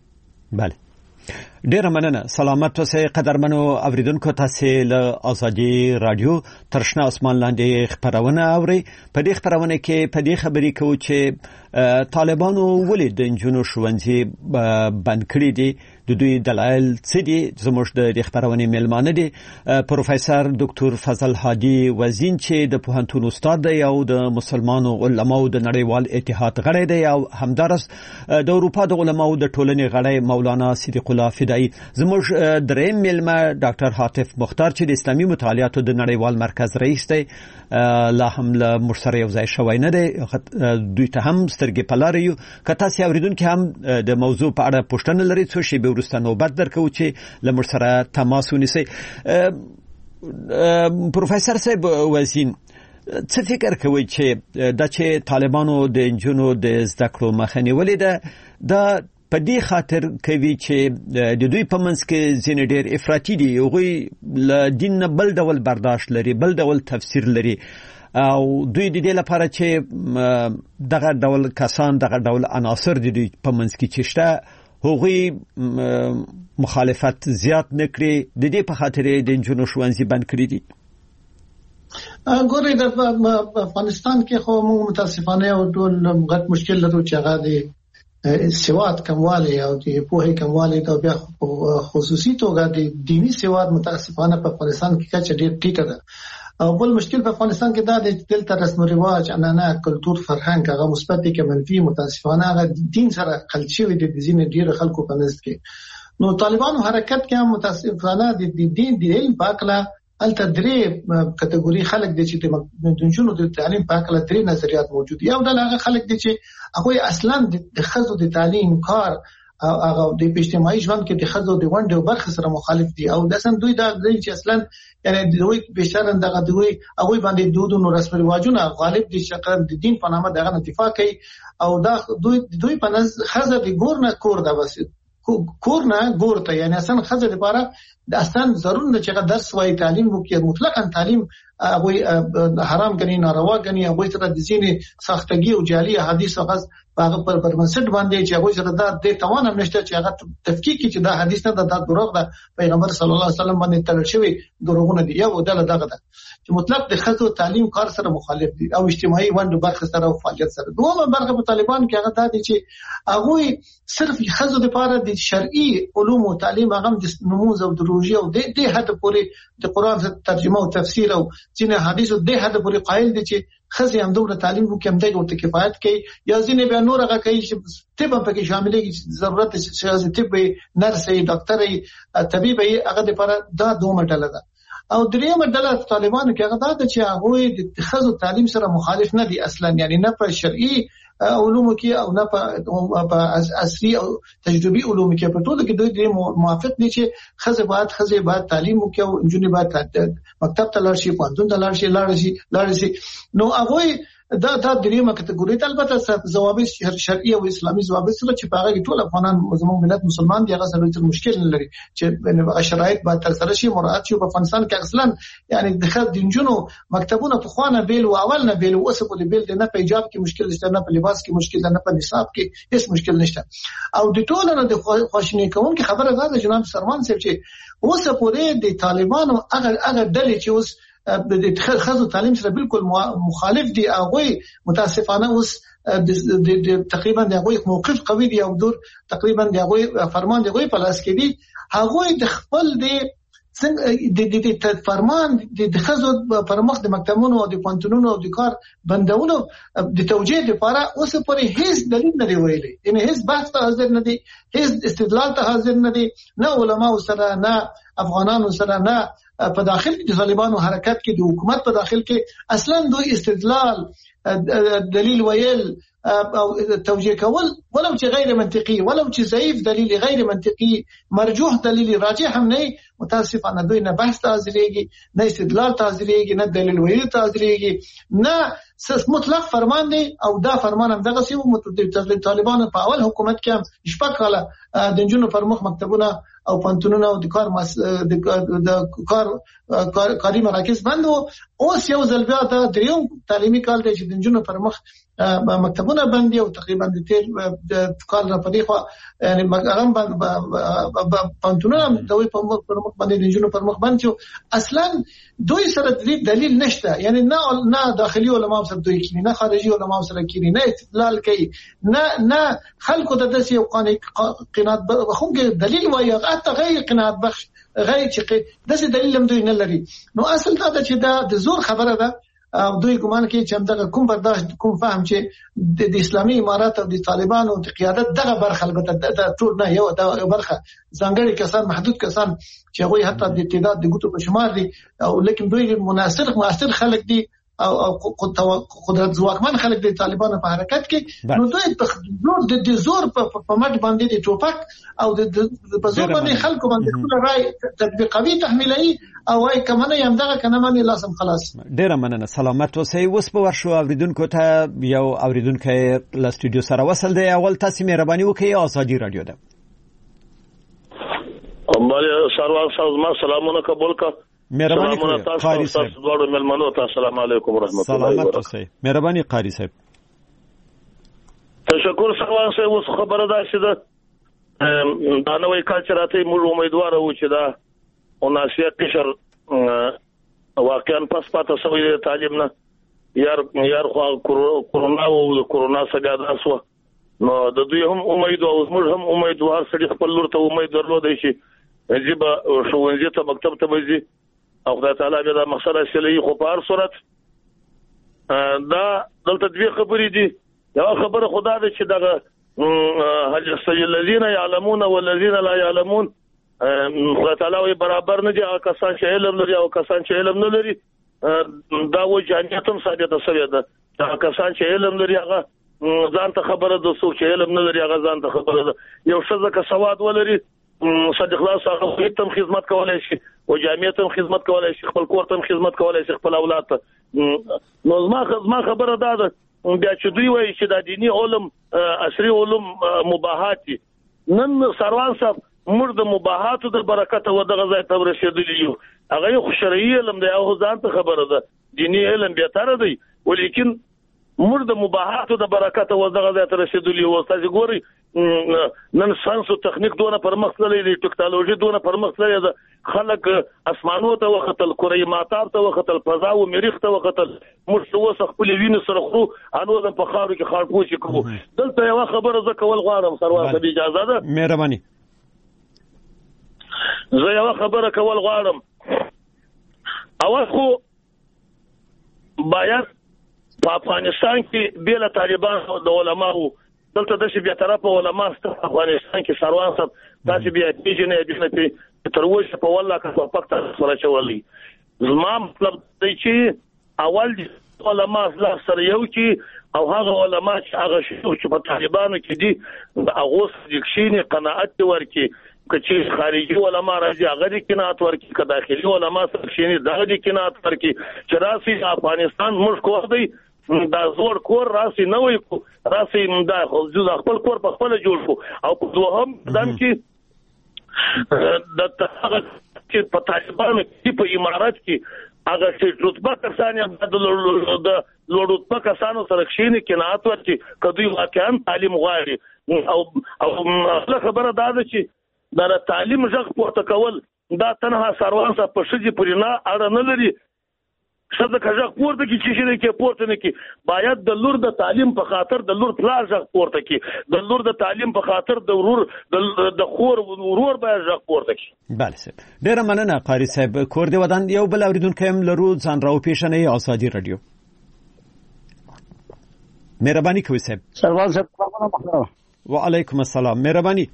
بله ډیر مننه سلامت اوسئ قدرمنو اوریدونکو تاسو له ازادي رادیو ترشنا اسمان لاندې خبرونه اوري په دې خبرونه کې په دې خبري کوي چې طالبانو ولې د جنونو ښوونځي بند کړی دي د دوی دلایل څه دي زموږ د خبرونه میلمانه دي پروفیسور ډاکټر فضل هادي وزین چې د پوهنتون استاد دی او د مسلمانانو علماو د نړیوال اتحاد غړی دی او همدارس د اروپا د علماو د ټولنې غړی مولانا صدیق الله فدایی زموږ دریم میلمه ډاکټر حاتف مختار چې د اسلامي مطالعاتو د نړیوال مرکز رئیس دی لا هم له مرسره یو ځای شوی نه دی دوی ته هم سترګې په لار یو که تاسو اوریدونکو هم د موضوع په اړه پوښتنه لرئ څه شی به وروسته نوبت درکو چې له مرسره تماس ونیسئ پروفیسور صاحب وزین څه فکر کوي چې د چې طالبانو د جنونو د زده کړو مخه نیولې ده د په دې خاطر کوي چې د دوی په منځ کې ځینې ډېر افراطي دي هغوی له دین نه بل ډول برداشت لري بل ډول تفسیر لري او دوی د دې لپاره چې دغه ډول کسان دغه ډول عناصر د دوی په منځ کې چې شته هغوی مخالفت زیات نکړي د دې په خاطر د جنونو ښوونځي بند کړي دي. ګورئ د افغانستان کې خو موږ متاسفانه او ټول غټ مشکل لرو چې هغه د سواد کموالی او د پوهې کموالی دا بیا خصوصي توګه د دینی سواد متاسفانه په افغانستان کې کچه ډېر ټیټه ده او بل مشکل په افغانستان کې دا د دلته رسم او رواج عنعنه کلتور فرهنګ هغه مثبت دي کې منفي متاسفانه هغه دین سره خلط شوی د دین ډېر خلکو په نس کې نو طالبانو حرکت کې هم متاسفانه د دین د علم په اړه الته درې کټګوري خلک دي چې د جنونو د تعلیم په اړه درې نظریات موجود دي. یو د هغه خلک دي چې هغه اصلا د خزو د تعلیم کار او هغه د اجتماعي ژوند کې د خزو د ونډه او برخه سره مخالف دي او داسن دوی دا چې اصلا یعنی دوی بشرا دغه دوی هغه باندې دودونو رسم رواجونه غالب دي چې د دین په نامه دغه اتفاق کوي او دا دوی په نظر خزه د ګور نه کور دا بس کور نه ګور ته یعنی اصلا خزه لپاره د اصلا ضروري نه چې درس وای تعلیم وکړي مطلقاً تعلیم هغه حرام غني ناروا غني هغه سره د ځینې سختګي او جعلي حدیث هغه هغه پر منسټ باندې چې هغه سره د توان نشته چې هغه تفکیک چې دا حدیث نه د دروغ ده پیغمبر صلی الله علیه وسلم باندې تل شوی دروغونه دي یو دغه ده چې مطلق د خزو تعلیم کار سره مخالف دي او اجتماعي ونډه برخه سره او فعالیت سره دوه برخه په طالبان کې هغه دا دي چې هغه صرف خزو لپاره د شرعي علوم او تعلیم هغه د نموز او دروژي او د حد پورې د قران ترجمه او تفسیر او ځینې حدیثو د حد پورې قائل دي چې خزي هم دومره تعلیم وکړي هم دغه ورته کفایت کوي یا ځینې به نور هغه کوي چې طب په کې شاملېږي ضرورت چې طب نرس ډاکټر طبيب هغه لپاره دا دوه ډله ده. او دریمه ډله طالبانو کې هغه دا چې هغه د خزو تعلیم سره مخالف نه دي اصلا یعنی نه په شرعي علوم کې او نه په عصري او تجربي علوم کې په ټولو کې دوی موافق دي چې خزه باید تعلیم وکړي او انجونې باید مکتب ته لاړ شي پوهنتون ته لاړ شي نو هغه دا دریمه کټګوري ته البته ضوابط شرعي او اسلامي ضوابط سره چې په هغه کې ټول افغانان زموږ ملت مسلمان دي هغه سره مشکل نه لري چې شرایط باید تر سره شي مراعات شي په افغانستان کې اصلا یعنی د خد دینجونو مکتبونه په خوانه بیل او اول نه بیل او اوس په بیل نه په حجاب کې مشکل نشته نه په لباس کې مشکل نه په نصاب کې هیڅ مشکل نشته او د ټولو نه د خوشنی کوم کې خبره ده جناب سرمان صاحب چې اوس پورې د طالبانو هغه ډلې چې اوس د خزو تعلیم سره بالکل مخالف دي هغه متاسفانه اوس د تقریبا دغه موقف قوي دي او دور تقریبا دغه فرمان دغه په لاس کې دي هغه د خپل د فرمان د خزو پر مخ د مکتبونو او د پانتونونو او د کار بندولو د توجیه لپاره اوس پورې هیڅ دلیل نه دی ویلي یعنی هیڅ بحث ته حاضر نه دي هیڅ استدلال ته حاضر نه دي نه علما سره نه افغانانو سره نه په داخل کې د طالبانو حرکت کې د حکومت په داخل کې اصلا دوی استدلال دلیل ویل او توجیه کول ولو چې غیر منطقي ولو چې ضعیف دلیل غیر منطقي مرجوح دلیل راجح هم نه متاسفانه دوی نه بحث حاضرېږي نه استدلال حاضرېږي نه دلیل ویل حاضرېږي نه مطلق فرمان دی او دا فرمان هم دغه سی طالبانو په اول حکومت کې هم شپږ کاله د جنونو پر مخ مکتبونه او پانتونونه او د کاري مراکز بند وو اوس یو ځل بیا د دریوم تعلیمي کال دی چې د جنونو پر مخ مکتبونه بند دي او تقریبا د تیر د کال نه پدې خو یعنی هغه پانتونونه دوی په مخ باندې د جنونو پر مخ بند شو اصلا دوی سره دلیل نشته یعنی نه داخلي علما سره دوی کینی نه خارجي علما سره کینی نه استدلال کوي نه خلکو د داسې یو قناعت خو دلیل وایي حتی غیر قناعت بخش غیر چې داسې دلیل هم دوی نه لري نو اصل دا چې دا د زور خبره ده او دوی ګمان کوي چې همدغه کوم برداشت کوم فهم چې د اسلامي امارات او د طالبانو د قیادت دغه برخه البته د ټول نه یو برخه ځانګړي کسان محدود کسان چې هغه حتی د تعداد د ګوتو په شمار دي او لیکن دوی مناصر خلک دي او قدرت ځواکمن خلک د طالبانو په حرکت کې نو دوی د زور په مټ باندې د ټوپک او د په زور باندې خلکو باندې خپل رائے تطبیقوي تحمیلي او وايي کمنه هم دغه کنه باندې لازم خلاص ډیره مننه سلامت اوسئ اوس په ورشو اوریدونکو ته یو اوریدونکو له سټوډیو سره وصل دی اول تاسو مهرباني وکړئ ازادي رادیو ده امره سروان صاحب سلامونه قبول کا مهرباني وکړئ قاری صاحب دوړو ملمنو ته السلام علیکم ورحمت الله سلامت اوسئ مهرباني قاری صاحب تشکر سروان صاحب اوس خبره ده چې دا نوې کلچراته موږ امیدوار وو چې دا اوناسیا قشر واقعا پس پاته سوی تعلیم نه یار خو کورونا او کورونا څخه دا سو نو د دوی هم امید او موږ هم امیدوار سړي خپل لور ته امید درلودای شي چې به ښوونځي ته مکتب ته وځي او خدای تعالی به دا مقصد اصلي خو په هر صورت دا دلته دوی خبرې دي یو خبره خدا دې چې دغه هل الذين يعلمون والذين لا يعلمون خدای تعالی وي برابر نه دي هغه کسان چې علم لري او کسان چې علم نه لري دا و جانیت هم ثابته شوې ده هغه کسان چې علم لري هغه ځان ته خبره ده څوک چې علم نه لري هغه ځان ته خبره ده یو ښځه که سواد ولري صدق الله هغه ته خدمت کولای شي او جامعه ته خدمت کولای شي خپل کور ته خدمت کولای شي خپل اولاد ته نو ما خبره ده بیا چې دوی وایي چې د دینی علوم عصري علوم مباحات نن سروان صاحب موږ د مباحاتو د برکت او د غزا ته رسیدلی یو هغه یو شرعي علم دی او ځان ته خبره ده دینی علم به تر دی ولیکن موږ د مباحاتو د برکت او د غزا ته رسیدلی یو تاسو ګوري نن ساينس او تخنیک دونه پرمخ تللی دی ټکنالوژي دونه پرمخ تللی ده خلک اسمانو ته وختل کوري ماتاب ته وختل فضا او مریخ ته وختل موږ اوس خپل وینې سره خو انو د په خاورو کې خارپوچ کوو دلته یو خبره ز کول غواړم سروان ته اجازه ده مهرباني زه یو خبره کول غواړم اول خو باید په افغانستان کې بیل طالبان او د علماو دلته د شي بیا طرف علماء ست افغانستان کې سروان صاحب تاسو بیا پیژنې د تر اوسه په والله کا پکته سره چولې زما مطلب دی چې اول علماء اصلاح سره یو چې او هغه علماء چې هغه شو چې په طالبانو کې دي هغه ځکشینی قناعت ورکي چې خارجي علماء راځي هغه د قناعت ورکي که داخلي علماء سره شینی دغه د قناعت ورکي چې راسي افغانستان موږ کوو دی دا زور کور راسي نه وي راسي دا خو ځو خپل کور په خپل جوړ کو او په دوهم دم کې د هغه چې په طالبانو کې په امارات کې هغه چې رتبه کسان د لوړتبه کسانو سره شینی قناعت ورکي کدی واقعا تعلیم غواړي او خبره دا ده چې دا تعلیم ځخ پورته کول دا تنها سروان صاحب په شجي پرینا اړه نه لري څه کجا پورته کی چې شي کې پورته نه کی باید د لور د تعلیم په خاطر د لور پلار ځخ پورته کی د لور د تعلیم په خاطر د ورور د خور ورور باید ځخ پورته کی بله صاحب ډیره مننه قاری صاحب کور دی ودان یو بل اوریدونکو هم لرو ځان راو پیښنې ازادي رادیو مهرباني کوي صاحب سروان صاحب وعلیکم السلام مهرباني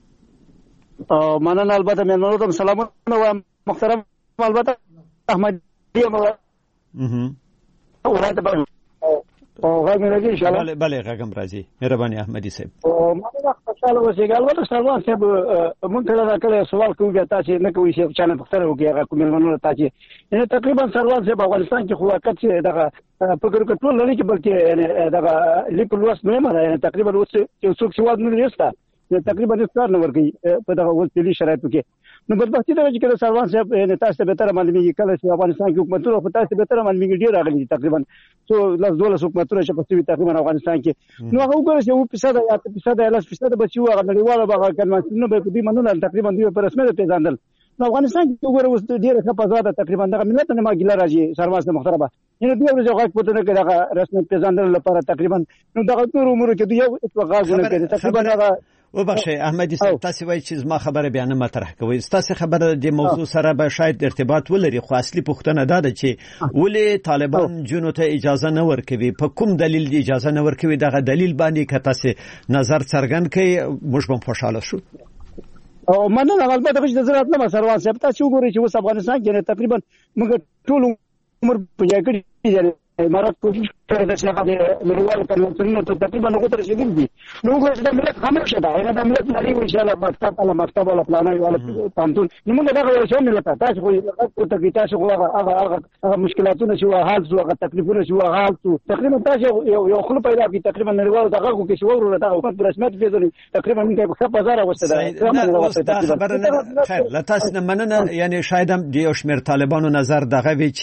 مننه البته مېلمنو ته سلامونه وایم محترم البته احمدی ولایت باندې او غږ راځي ان شاء الله بله غږم راځي مهرباني احمدی صاحب مننه خوشاله اوسئ البته سروان صاحب مونږ ته دا کله سوال کوو بیا تاسو نه کوئ چې چانه پختره وکړي هغه کوم مېلمنو تاسو یعنی تقریبا سروان صاحب افغانستان کې خو وخت چې دغه فکر کټول لري چې بلکې دغه لیکل وس نه مده تقریبا اوس یو څوک سواد نه لري تقریبا ستار نه ورګي په دغه ولتلي شرایطو کې نو بدبختي دا چې کله سروان صاحب تاسو به تر معلومیږي کله چې افغانستان کې حکومتونه په تاسو به تر معلومیږي ډیر راغلي تقریبا څو لاس دولس حکومتونه چې په سوي تقریبا افغانستان کې نو هغه وګورئ چې 5% یا 5% لاس 5% بچو هغه نړیواله به کنوانسیون به دې مننه تقریبا دوی په رسمي پیژندل نو افغانستان کې وګورئ اوس ډیره ښه فضا تقریبا دغه ملت نه ما ګیله راځي سروان صاحب محترمه یعنی دوی ورځ غاښ پته نه کړه هغه رسمي پیژندل لپاره تقریبا نو دغه ټول عمر کې دوی یو غاښونه کوي تقریبا هغه وبخښئ احمدي صاحب تاسو وایي چې زما خبره بیان مطرح کوي تاسو خبره د موضوع سره به شاید ارتباط ولري خو اصلي پوښتنه دا ده چې ولې طالبان جنو ته اجازه نه ورکوي په کوم دلیل اجازه نه ورکوي دغه دلیل باندې که تاسو نظر څرګند کړئ موږ به خوشاله شو او مننه البته چې زراعت نه سروان صاحب تاسو وګورئ چې اوس افغانستان کې تقریبا موږ ټول عمر په یاد کړی امارات کوشش کوي چې هغه د نړیوالو کنوانسیونونو ته تقریبا هغه ته رسیدلی دي نو موږ د ملت خاموشه ده هغه د ملت لري ان شاء الله مکتب ولا پلانای ولا پانتون نو موږ دا یو څه ملت تاسو خو ته کې تاسو هغه مشکلاتونه چې حل شو هغه تکلیفونه چې حل شو تقریبا تاسو یو خپل پیدا کی تقریبا نړیوالو دغه کو کې شو ورو دا حکومت رسمیت پیژني تقریبا موږ په 1000 وسته ده خیر لا تاسو مننه یعنی شاید هم د یو شمېر طالبانو نظر دغه وی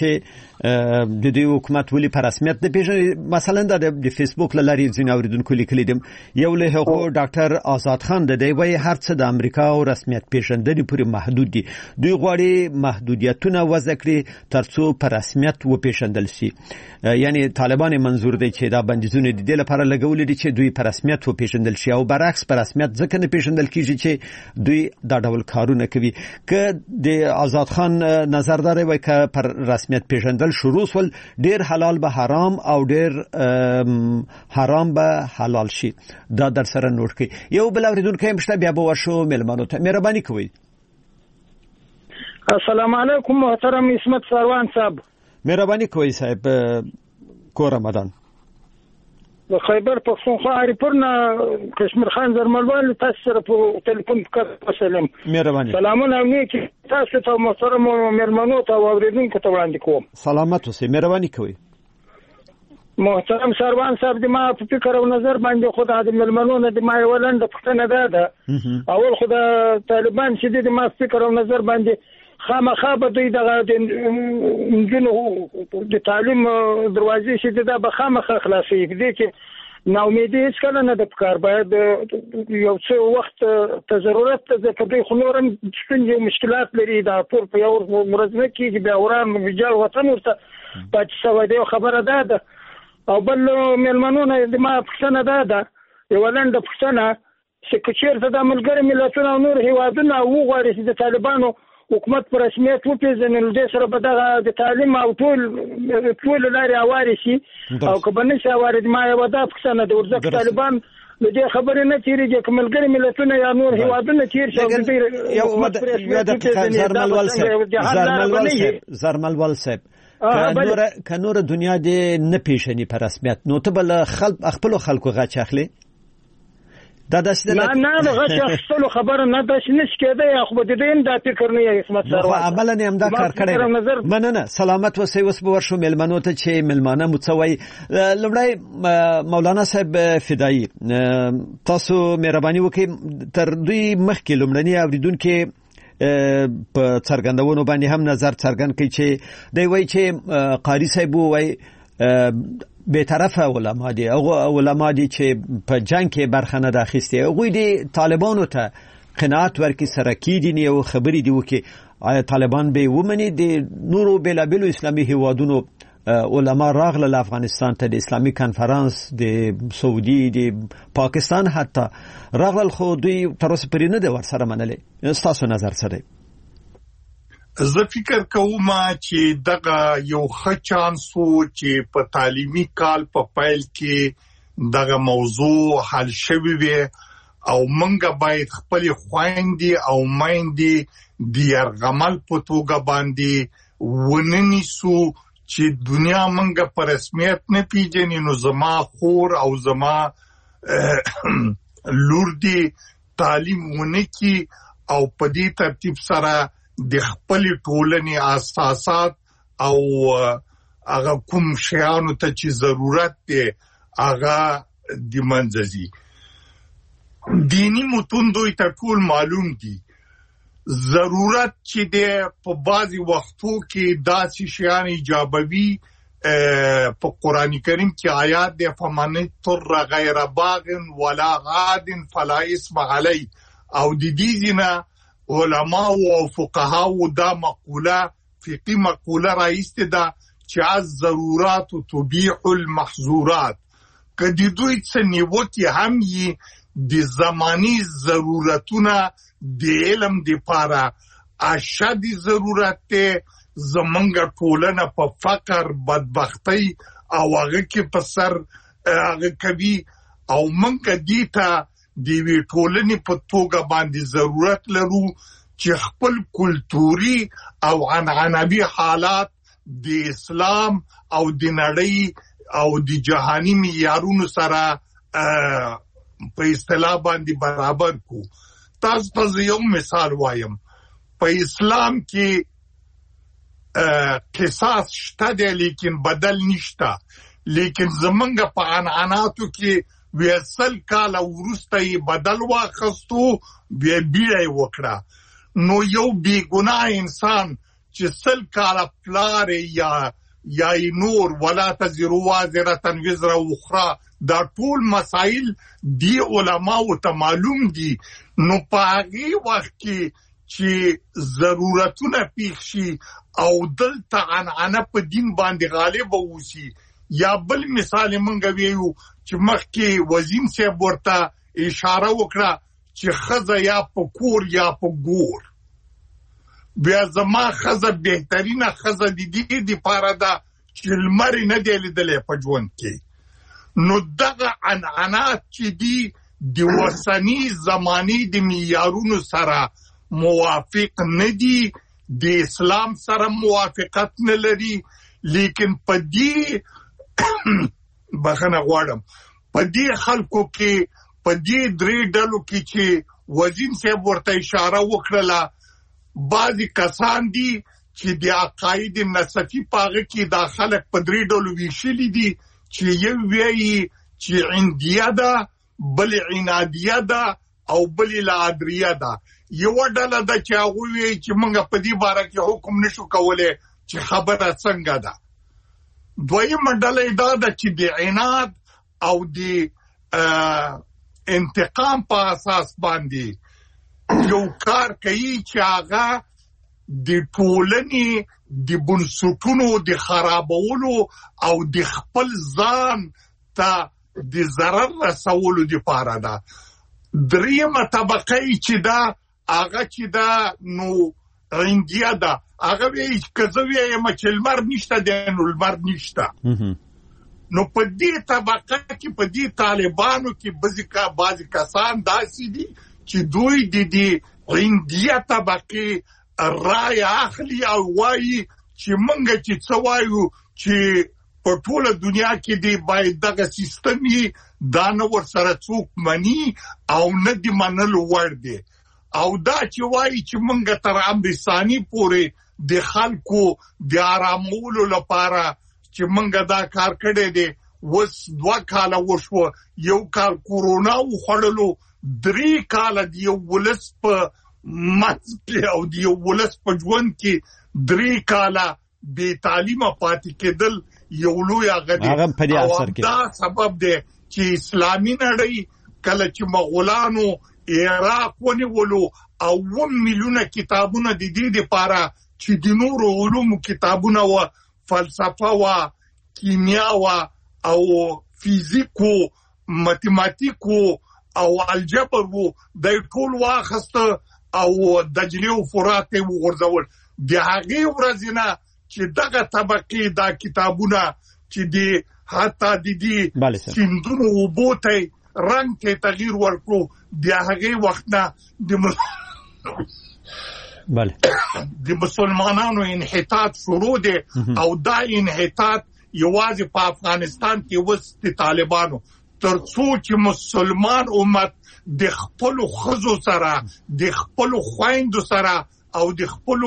چې د دې حکومت ولی په رسمیت نه پیژني مثلا د فیسبوک لاري ځین اوریدونکو لیکلي دي یو له هغه ډاکټر آزاد خان د دی وی هر څه د امریکا او رسمیت پیژندنې پورې محدود دي دوی غواړي محدودیتونه وضع کړي ترڅو په رسمیت و پیژندل شي یعنی طالبان منظور دي چې دا بندیزونه د دې لپاره لګول دي چې دوی په رسمیت و پیژندل شي او برعکس په رسمیت ځکه نه پیژندل کیږي چې دوی دا ډول کارونه کوي که د آزاد خان نظردار وي که پر رسمیت پیژندل شروع ول ډیر حلال به حرام او ډیر حرام به حلال شي دا در سره نوٹ کړئ یو بل اوریدونکو هم شته بیا به ورشو مېلمانو ته مهرباني کوئ السلام علیکم محترم عصمت ساروان صاحب. مهرباني کوي صاحب کو رمضان د خیبر پښتونخوا اړیپورنا کشمیر خان زرملوال تاسو سره په ټلیفون کې وسلم. مهرباني سلامونه نیکی تاسو ته محترم مېرمنو ته اوریدونکو ته وړاندې کوم. سلامت اوسئ. مهرباني کوي محترم ساروان صاحب د ما په فکر او نظر باندې خدای د مېرمنو نه د ما ولند پښتنه ده اول خدای طالبان چې د ما فکر او نظر باندې خامخا به دوی دغه د د تعلیم دروازې چې د به خامخا خلاصي دي کې نو امیدي هیڅ کله نه د کار باید یو څه وخت ته ضرورت ته ځکه دوی خو نورم څنګه مشکلات لري دا ټول په یو مرزنه کې به اوران ویجال وطن ورته پاتې شوی دی خبره ده او بل مېلمنو نه د ما پښتنه ده یو لنډ پښتنه چې کچیر ته د ملګری ملتونو نور هیوادونه وغواړي چې د طالبانو حکومت پر رسمیت وپیژني نو د سره به دغه د تعلیم او ټول لارې اواري شي او کبنه شي اواري ما یو دا پښتنه د ورځ طالبان د دې خبرې نه تیریږي چې ملګری ملتونه یا نور هیوادونه تیر شي زرملوال صاحب کنور دنیا دې نه پیژني په رسمیت نو ته بل خپل خلکو غاچ اخلي دا داسې نه غاچ اخلو خبره نه داسې نشکېده خو به دې دا فکر نه یې اسمت سره عملاً هم دا کار کړی مننه سلامت وسې وس به ورشو مېلمنو ته چې مېلمانه مڅوي لومړی مولانا صاحب فدایي تاسو مهرباني وکړئ تر دوی مخکې لومړني اوریدونکو په څرګندونو باندې هم نظر څرګند کړي چې دوی وایي چې قاری صاحب وایي به طرفه علما دي او علما دي چې په جنگ کې برخه نه اخیستي هغه دي طالبانو ته قناعت ورکړي سره کې دي او خبرې دي وکي آیا طالبان به ومني دي نورو بلابلو اسلامي هیوادونو علما راغله افغانستان ته د اسلامي کانفرنس د سعودي د پاکستان حتی راغله خو دوی تر اوسه پرې نه دی ورسره منلې تاسو نظر سره زه فکر کوم چې دغه یو ښه چانس وو چې په تعلیمي کال په پیل کې دغه موضوع حل شوی وي او منګه باید خپل خويندې او مایندې د يرغمل په توګه باندې وننیسو چې دنیا منګه په رسمیت نه پیژني نو زما خور او زما لور دی تعلیم ونکي او په دې ترتیب سره د خپل ټولنې اساسات او هغه کوم شیانو ته چې ضرورت دی هغه د منځي دینی متون دوی ته ټول معلوم دي ضرورت چې دی په بعضي وختو کې داسې شیان ایجابوي په قران کریم کې آیات دی فمن تر غیر باغ ولا عاد فلا اسم علی او د دې ځنا علماء او فقها دا مقوله فقهي مقوله راځي دا چې الضرورات تبيح المحظورات کدی دوی څه نیوکي هم یې د زماني ضرورتونه د علم د پاره اشد ضرورت ته زمونږ ټولنه په فقر بدبختی او هغه کې په سر هغه کوي او مونږ دیتا دی وی ټولنې په توګه باندې ضرورت لرو چې خپل کلتوري او عنعنوي حالات د اسلام او د نړۍ او د جهاني معیارونو سره په اصطلاح باندې برابر کو. تاسو ته یو مثال وایم په اسلام کې قصاص شته دی لیکن بدل نشته لیکن زمونږ په عنعناتو کې ویسل کال ورسته بدل واخستو بیا وکړه نو یو بی ګناه انسان چې سل کال پلار یا نور ولا تزر وازره وزر اخرى دا ټول مسائل دی علماء ته معلوم دي نو پاغي وخت کې چې ضرورتونه پیښ شي او دلته عنعنه په دین باندې غالب ووسی یا بل مثال مونږ ویو چې مخکې وزیم صاحب ورته اشاره وکړه چې خزه یا په کور یا په ګور بیا زما خزه بهترینه خزه دي د پاره دا چې لمر نه دی لیدلې په ژوند کې نو دغه عنعنات چې دي د وسنی زمانی د معیارونو سره موافق نه دي د اسلام سره موافقت نه لري، لیکن په دې بخنه غواړم په دې خلکو کې په دې درې ډلو کې چې وزین صاحب ورته اشاره وکړه، بعضی کسان دي چې د عقاید نسفی پاغه کې دا خلک په درې ډلو ویشلي دي چې یو وی چې عندیه ده، بل عنادیه ده او بل لادریه ده. یو ډله ده چې هغه وی چې موږ په دې باره کې حکم نشو کولای چې خبره څنګه ده. دویمه ډله دا ده چې د عناد او د انتقام په اساس باندې یو کار کوي چې هغه د ټولنې د بنسټونو د خرابولو او د خپل ځان ته د ضرر رسولو لپاره ده. دریمه طبقه چې دا هغه چې دا نو عندیه ده، هغه وی کزوی یم چې لمر نشته دی نو لمر نشته. نو په دې طبقه کې په دې طالبانو کې بعضی کسان داسې دي چې دوی د دې عندیه طبقه رای اخلي او وایي چې موږ چې څه وایو چې په ټوله دنیا کې دی باید دغه سیستم یې دا نه ورسره څوک مني او نه دی منلو وړ دی، او دا چې وایي چې موږ تر امر ثاني پورې د خلکو د آرامولو لپاره چې موږ دا کار کړی دی. وس 2 کاله وشو، یو کال کورونا وخړلو، 3 کاله دی ولس په مسله او دی ولس په ژوند کې 3 کاله بے تعلیمه پاتې کېدل یو لوی غدي. دا سبب دی چې اسلامي نړۍ کله چې مغولانو عراق ونیولو او 1 میلیونه کتابونه د دې لپاره چې د نورو علومو کتابونه و، فلسفه و، کیمیا و او فیزیکو، ماتماتیکو او الجبر و، د ټول واخسته او دجله او فرات وغورځول. د هغه ورځنه چې دغه طبقه دا کتابونه چې د حتی د دې سیندونو وبوته رنگ ته تغییر ورکړو، د هغه وخت نه د مسلمانانو انحطاط شروع دي او دا انحطاط یوازې په افغانستان کې وسط طالبانو ترڅو چې مسلمان امت د خپل خزو سره، د خپل خويندو سره او د خپل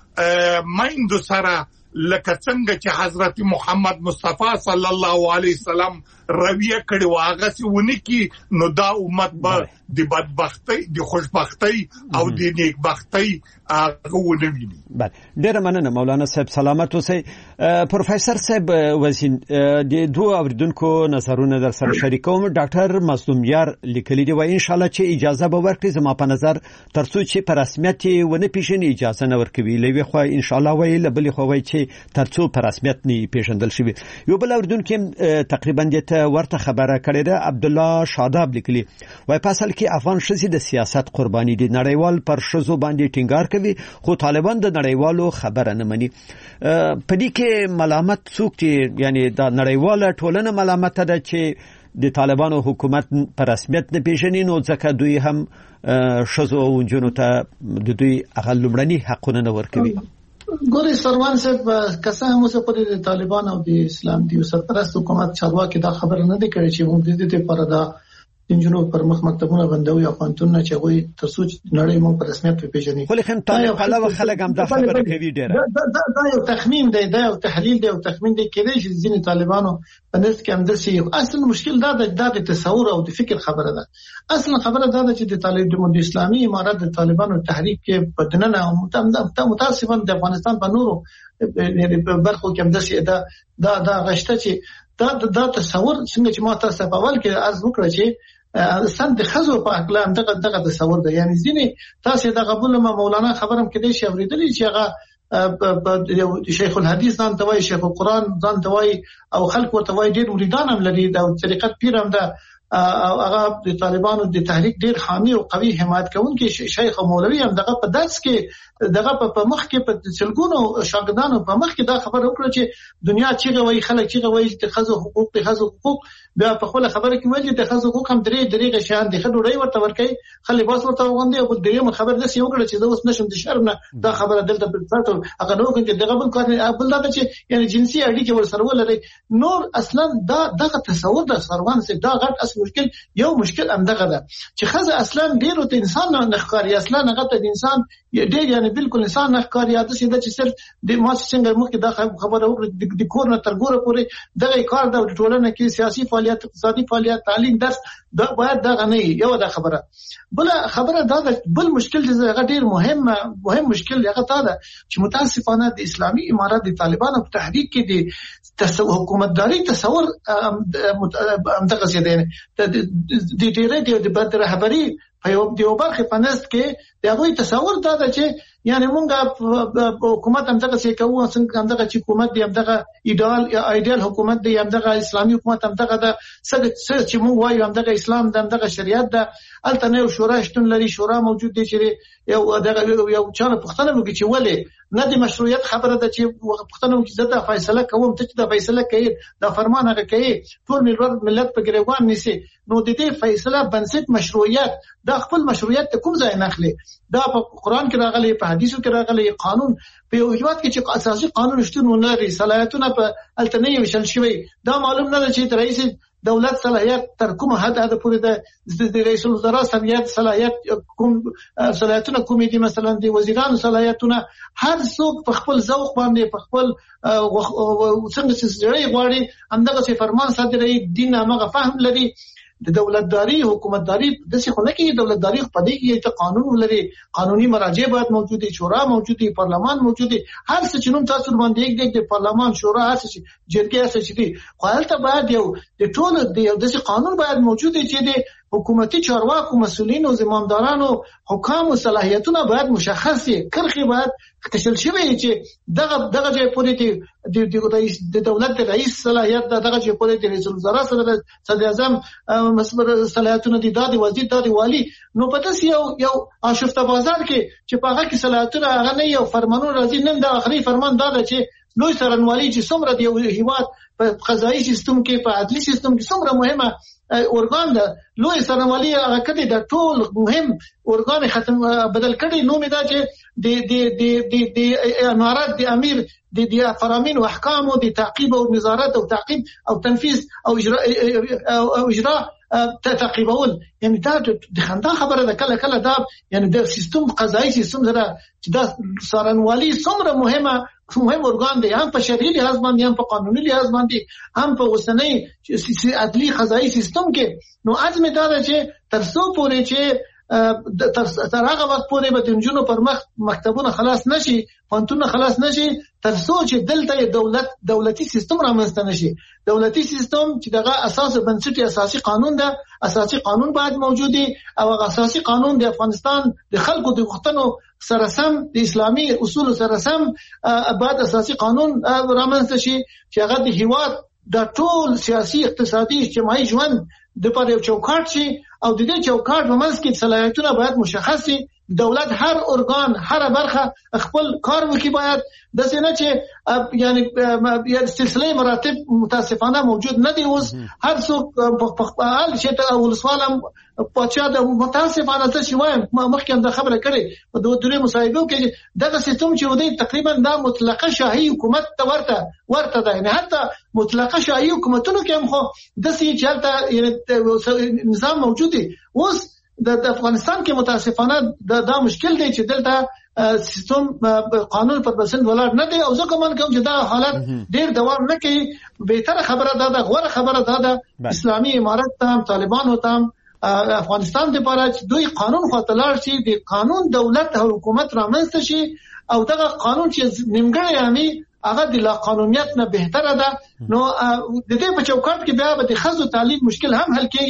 مایندو سره لکه څنګه چې حضرت محمد مصطفی صلی الله علیه وسلم رویه کړي واغه سونه کی نو دا امت به د بدبختی، د خوشبختی او د نیکبختی غوونه ویني. بله، ډیره مننه مولانا صاحب، سلامت اوسئ. پروفیسور صاحب وزین، د دوه اوریدونکو نظرونه در سره شریکوم. ډاکټر مظلوم یار لیکلی دی و ان شاء الله چې اجازه به ورکړي، زما په نظر ترڅو چې په رسمیت ونه پیژني اجازه نه ورکوي، لوي خو ان شاء الله ویل بل خو وای چې ترڅو په رسمیت نه پیژندل شي. یو بل اوریدونکو تقریبا دته ورته خبره کړې ده، عبد الله شاداب لیکلی وای په اصل کې افغان شذي د سیاست قرباني دي، نړیوال پر شذو باندې ټینګار کوي خو طالبان د نړیوالو خبره نه مني. په دې کې ملامت څوک دي؟ یعنی دا نړیواله ټولنه ملامت ده چې د طالبانو حکومت پر رسمیت نه پیژني، نو ځکه دوی هم شذو او جنونو ته د دوی اغل لمړني حقونه نه ورکوي. ګوري سروان صاحب، کسه هم اوسه پر طالبان او د اسلام دی سرپرست حکومت چارواکي دا خبر نه دی کړی چې موږ د دې لپاره دا انجنونو پر مخ مکتبونه بندوي او پانتونه چې وي ترڅو نړۍ موږ په رسمیت پیژني. خو لکه طالب علاوه خلک هم دا خبره کوي ډیره. دا یو تخمین دی، دا یو تحلیل دی او تخمین دی کېدای شي ځینې طالبانو په نس کې هم دسي. اصل مشکل دا د تصور او د فکر خبره ده. اصل خبره دا ده چې د طالبانو د اسلامي امارات د طالبانو تحریک کې بدننه او متاسفانه د افغانستان په نورو برخو کې هم دسي دا غشته چې دا تصور څنګه چې ما تاسو په اول کې عرض وکړ چې سند خزو په اقلام دغه تصور ده. یعنی ځینې تاسو د قبول مولانا خبرم کې دي چې اوریدلې چې هغه شیخ الحدیث ځان توای، شیخ القرآن ځان توای او خلق ورته وای، ډېر مریدان هم لري، د طریقت پیر هم ده هغه د طالبانو د تحریک ډیر حامی او قوي حمایت کوونکی شیخ مولوی هم دغه په درس کې دغه په مخ کې په سلګونو شاګردانو په مخ کې دا خبره وکړه چې دنیا چې وایي خلک چې وایي د خزو حقوق د خزو حقوق بیا په خپل خبره کې وایي د خزو حقوق هم درې شان د خډوړی ورته ورکي خلک باس ورته وغوندي او دغه خبر د سی وکړه چې زه اوس نشم د شرم نه دا خبره دلته په تاسو هغه نو کې دغه بل کار بل دا چې یعنی جنسي اړیکه ور سره ولري نور اصلا دغه تصور د سروان سي دا غټ مشکل یو مشکل همدغه ده چې خزه اصلا ډیرو ته انسان نه ښکاري اصلا هغه ته انسان ډیر یعنی بالکل انسان نه ښکاري اته سیده چې صرف د ما څنګه مخکې دا خبره وکړه د کور نه تر ګوره پورې دغه کار د ټولنه کې سیاسي فعالیت اقتصادي فعالیت تعلیم درس دا باید دغه نه یو دا خبره بل خبره دا بل مشکل چې هغه ډیر مهم مشکل هغه تا ده چې متاسفانه د اسلامي امارات د طالبانو په تحریک کې د حکومتداري تصور همدغه څه دی د ډیره د بد رهبری په یو برخه پنست کې د هغه تصور دا ده چې یعنی مونږه حکومت همدغه څه کوو څنګه همدغه چې حکومت دی همدغه ایډیال حکومت دی همدغه اسلامي حکومت همدغه د څه چې مونږ وایو همدغه اسلام د همدغه شریعت د الته نه شورا شتون لري شورا موجود دی چې یو دغه یو چانه پښتنه وکړي چې ولې نه د مشروعیت خبره ده چې پښتنه وکړي زه د فیصله کوم ته چې د فیصله کوي د فرمان هغه کوي ټول ملت په ګریوان نيسي نو د دې فیصله بنسټ مشروعیت دا خپل مشروعیت کوم ځای نه اخلي دا په قران کې راغلي په حدیثو کې راغلي قانون په یو هیواد کې چې اساسي قانون شتون نه لري صلاحیتونه په التنیه وشل شوی دا معلوم نه ده چې رئیس دولت صلاحیت تر کومه حد ده پورې د رئیس الوزرا صلاحیت کوم صلاحیتونه کومې دي مثلا د وزیرانو صلاحیتونه هر څوک په خپل ذوق باندې په خپل څنګه چې غواړي همدغه فرمان صادروي دین هغه فهم لري د دولتداري حکومتداري د څه خلک کې دولتداري په دې کې ته قانون لري قانوني مراجع باید موجوده شورا موجوده پارلمان موجوده هر څه چې نوم تاسو باندې د پارلمان شورا هر څه جرګه هر څه دي خو هلته باید یو د ټول د قانون باید موجوده چې د حکومتي چارواکو مسؤلین او ځمامدارانو حکام او صلاحیتونه باید مشخص وي کرخي باید کشل شوی چې دغه ځای پورې د دولت د رئیس صلاحیت دغه ځای پورې د رئیس الوزرا سره صدر اعظم مسؤل صلاحیتونه دي د وزیر د والی نو پته یو آشفته بازار کې چې په هغه کې صلاحیتونه هغه نه یو فرمانونه راځي نن د اخري فرمان دا ده چې لوی سرنوالي چې څومره دی هیواد په قضایي سیستم کې په عدلي سیستم کې څومره مهمه ارګان ده لوی سرنوالي هغه کړي د ټول مهم ارګان ختم بدل کړي نو مې دا چې د امارات د امیر د فرامین او احکام او د تعقیب او نظارت او تعقیب او تنفيذ او اجراء تعقیبول یعنی دا د خندا خبره ده کله کله دا یعنی د سیستم قضایي سیستم سره چې دا سرنوالي څومره مهم ارګان دی هم په شرعي لحاظ باندې هم په قانوني لحاظ باندې هم په اوسنۍ عدلي قضایي سیستم کې نو اځمه دا چې ترڅو پورې چې تر هغه وخت پورې به د جنونو پر مخ مکتبونه خلاص نشي فونتونه خلاص نشي ترڅو چې دلته دولتي سیستم رامنځته نشي دولتي سیستم چې دغه اساس بنسټي اساسي قانون ده اساسي قانون باید موجودي او اساسي قانون د افغانستان د خلکو د غوښتنو سره سم د اسلامي اصول سره سم باید اساسي قانون رامنځته شي چې هغه د هیواد د ټول سیاسي اقتصادي اجتماعي ژوند د پر یو چوکاټ شي او د دې چوکاټ په منځ کې صلاحیتونه باید مشخص شي دولت هر ارګان هر برخه خپل کار وکړي باید د څه نه چې یعنی سلسله مراتب متاسفانه موجود نه دي اوس هر څوک په خپل شي ته ولسوالم پچا د متاسفانه څه شي وایم مخکې هم خبره کړې په دوه درې مصاحبو کې دغه سیستم چې ودی تقریبا دا مطلقه شاهي حکومت ته ورته ده نه حتی مطلقه شاهي حکومتونو کې هم خو د سې چلته نظام موجود دی اوس د افغانستان کې متاسفانه دا مشکل دی چې دلته سیستم قانون پر بسند ولاړ نه دی او زه کوم چې دا حالت ډیر دوام نه کوي بهتره خبره ده غوړه خبره ده اسلامي امارت ته طالبانو ته افغانستان لپاره چې دوی قانون خاطر شي د قانون دولت او حکومت رامنځته شي او دغه قانون چې نیمګړی یعنی هغه د لا قانونیت نه بهتره ده نو د دې په چوکاټ کې بیا به د خزو تعلیم مشکل هم حل کیږي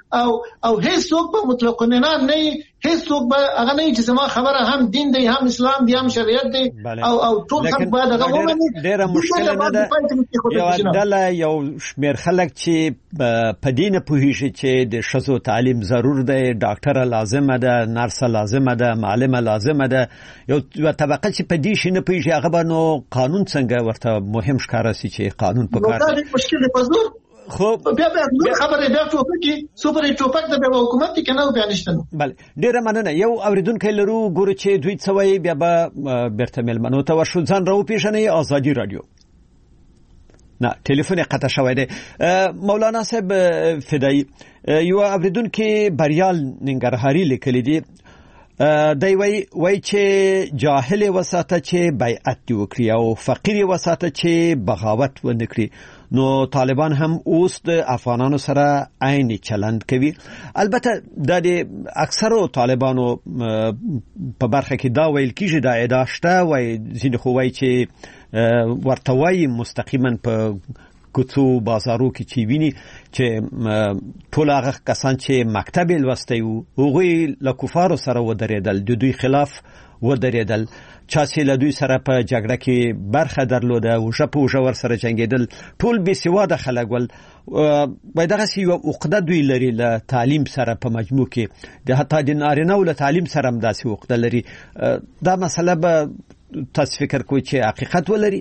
او هیڅ څوک په مطلق نه هیڅ څوک به هغه نه چې زما خبره هم دین دی هم اسلام دی هم شریعت دی او ټول خلک باید هغه ومني. ډېره مشکله نه ده یو ډله یو شمېر خلک چې په دې نه پوهېږي چې د ښځو تعلیم ضرور دی، ډاکټره لازمه ده، نرسه لازمه ده، معلمه لازمه ده، یو طبقه چې په دې شي نه پوهېږي هغه به نو قانون څنګه ورته مهم ښکاره سي چې قانون په کار دی. دا مشکل دی په زور خو بیا خبره بیا ټوپکي سوپر ټوپک د حکومت کې نه بیا نشته. بله ډیره مننه. یو اوریدونکو لرو ګورو چې دوی څه وایي، بیا به بیرته مېلمنو ته ورشو. ځان راوپېژنئ. آزادي رادیو. نه ټلیفون قطع شوی دی. مولانا صاحب فدایي، یو اوریدونکو بریال ننګرهاري لیکلی دی، دی وای چې جاهل وساته چې بیعت دی وکړي او فقیر وساته چې بغاوت ونه کړي. نو طالبان هم اوس د افغانانو سره عین چلند کوي. البته د اکثرو طالبانو په برخه کې دا ویل کیږي دا ادعا شته، وای ځینې خو وای چې ورته وای مستقیما په کوڅو بازارو کې چې ویني چې ټول هغه کسان چې مکتب لوستی وو هغوی له کفارو سره ودرېدل، د دوی خلاف ودرېدل، چا چې له دوی سره په جګړه کې برخه درلوده وژه په وژه ورسره جنګېدل، ټول بېسواده خلک ول. باید دغسې یوه عقده دوی لري له تعلیم سره په مجموع کې، د حتی د نارینهو له تعلیم سره هم داسې عقده لري. دا مسله به تاسو فکر کوئ چې حقیقت ولري؟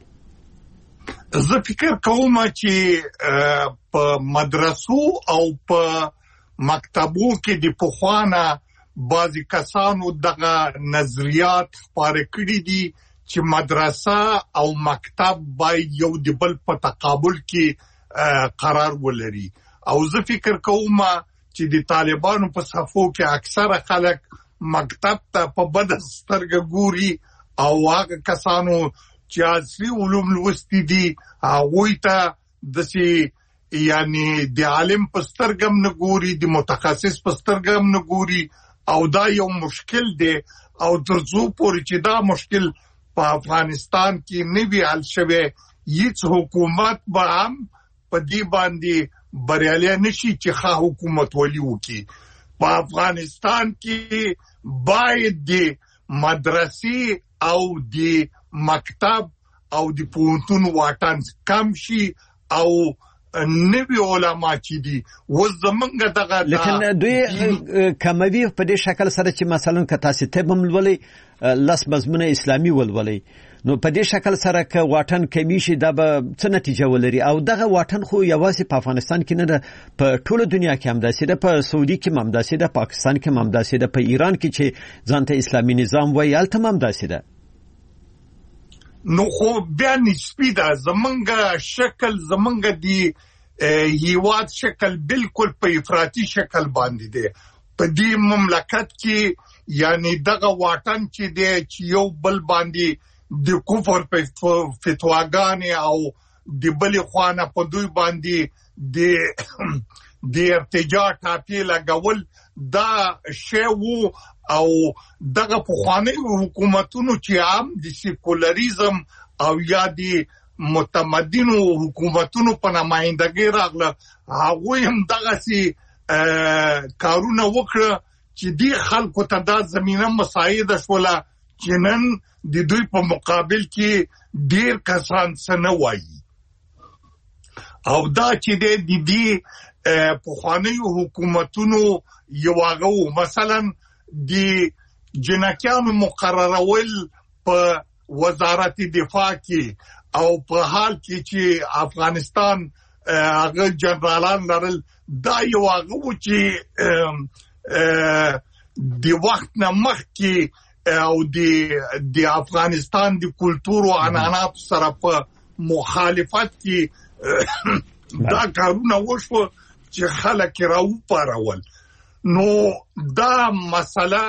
زه فکر کوم چې په مدرسو او په مکتبو کې د پخوانه بعضی کسانو دغه نظریات خپاره کړي دي چې مدرسه او مکتب باید یو د بل په تقابل کې قرار ولري. او زه فکر کوم چې د طالبانو په صفو کې اکثره خلک مکتب ته په بد سترګه ګوري او هغه کسانو چې عصري علوم لوستي دي هغوی ته داسې یعنی د عالم په سترګه هم نه ګوري، د متخصص په سترګه هم نه ګوري. او دا یو مشکل دی او تر څو پورې چې دا مشکل په افغانستان کې نه وي حل شوی، هیڅ حکومت به هم په دې باندې بریالی نشي چې ښه حکومت ولي وکړي. په افغانستان کې باید د مدرسې او د مکتب او د پوهنتون واټن کم شي او نوی علما چې دي وزمنګ دغه لیکن دوی کموي په دې شکل سره چې مثلا که تاسو ته هم ولولئ لس مضمونه اسلامي ولولئ، نو په دې شکل سره که واټن کمی شي دا به څه نتیجه ولري؟ او دغه واټن خو یوازې په افغانستان کې نه ده، په ټوله دنیا کې هم داسې ده، په سعودي کې هم داسې ده، پاکستان کې هم داسې ده، په ایران کې چې ځانته اسلامي نظام وایي هلته هم داسې ده. نو خو بیا نسبی ده. زمونږ شکل زمونږ دی هیواد شکل بالکل په افراطي شکل باندې دی. په دې مملکت کې یعنی دغه واټن چې دی چې یو بل باندې د کفر په فتواګانې او د بلې خوانه په دوی باندې د ارتجاع ټاپې لګول دا شی وو. او دغه پخوانی حکومتونو چې عام د سیکولریزم او یا د متمدنو حکومتونو په نمائندګۍ راغله، هغوی هم دغسې کارونه وکړه چې دې خلکو ته دا زمینه مساعده شوله چې نن د دوی په مقابل کې ډېر کسان څه نه وایي. او دا چې د دې پخوانیو حکومتونو یو هغه مثلا د جنکیانو مقررول په وزارت دفاع کې او په حال کې چې افغانستان هغه جنرالان لرل، دا یو هغه و چې د وخت نه مخکې او د افغانستان د کلتور او عنعنات سره په مخالفت کې دا کارونه وشو چې خلک راوپارول. نو دا مسله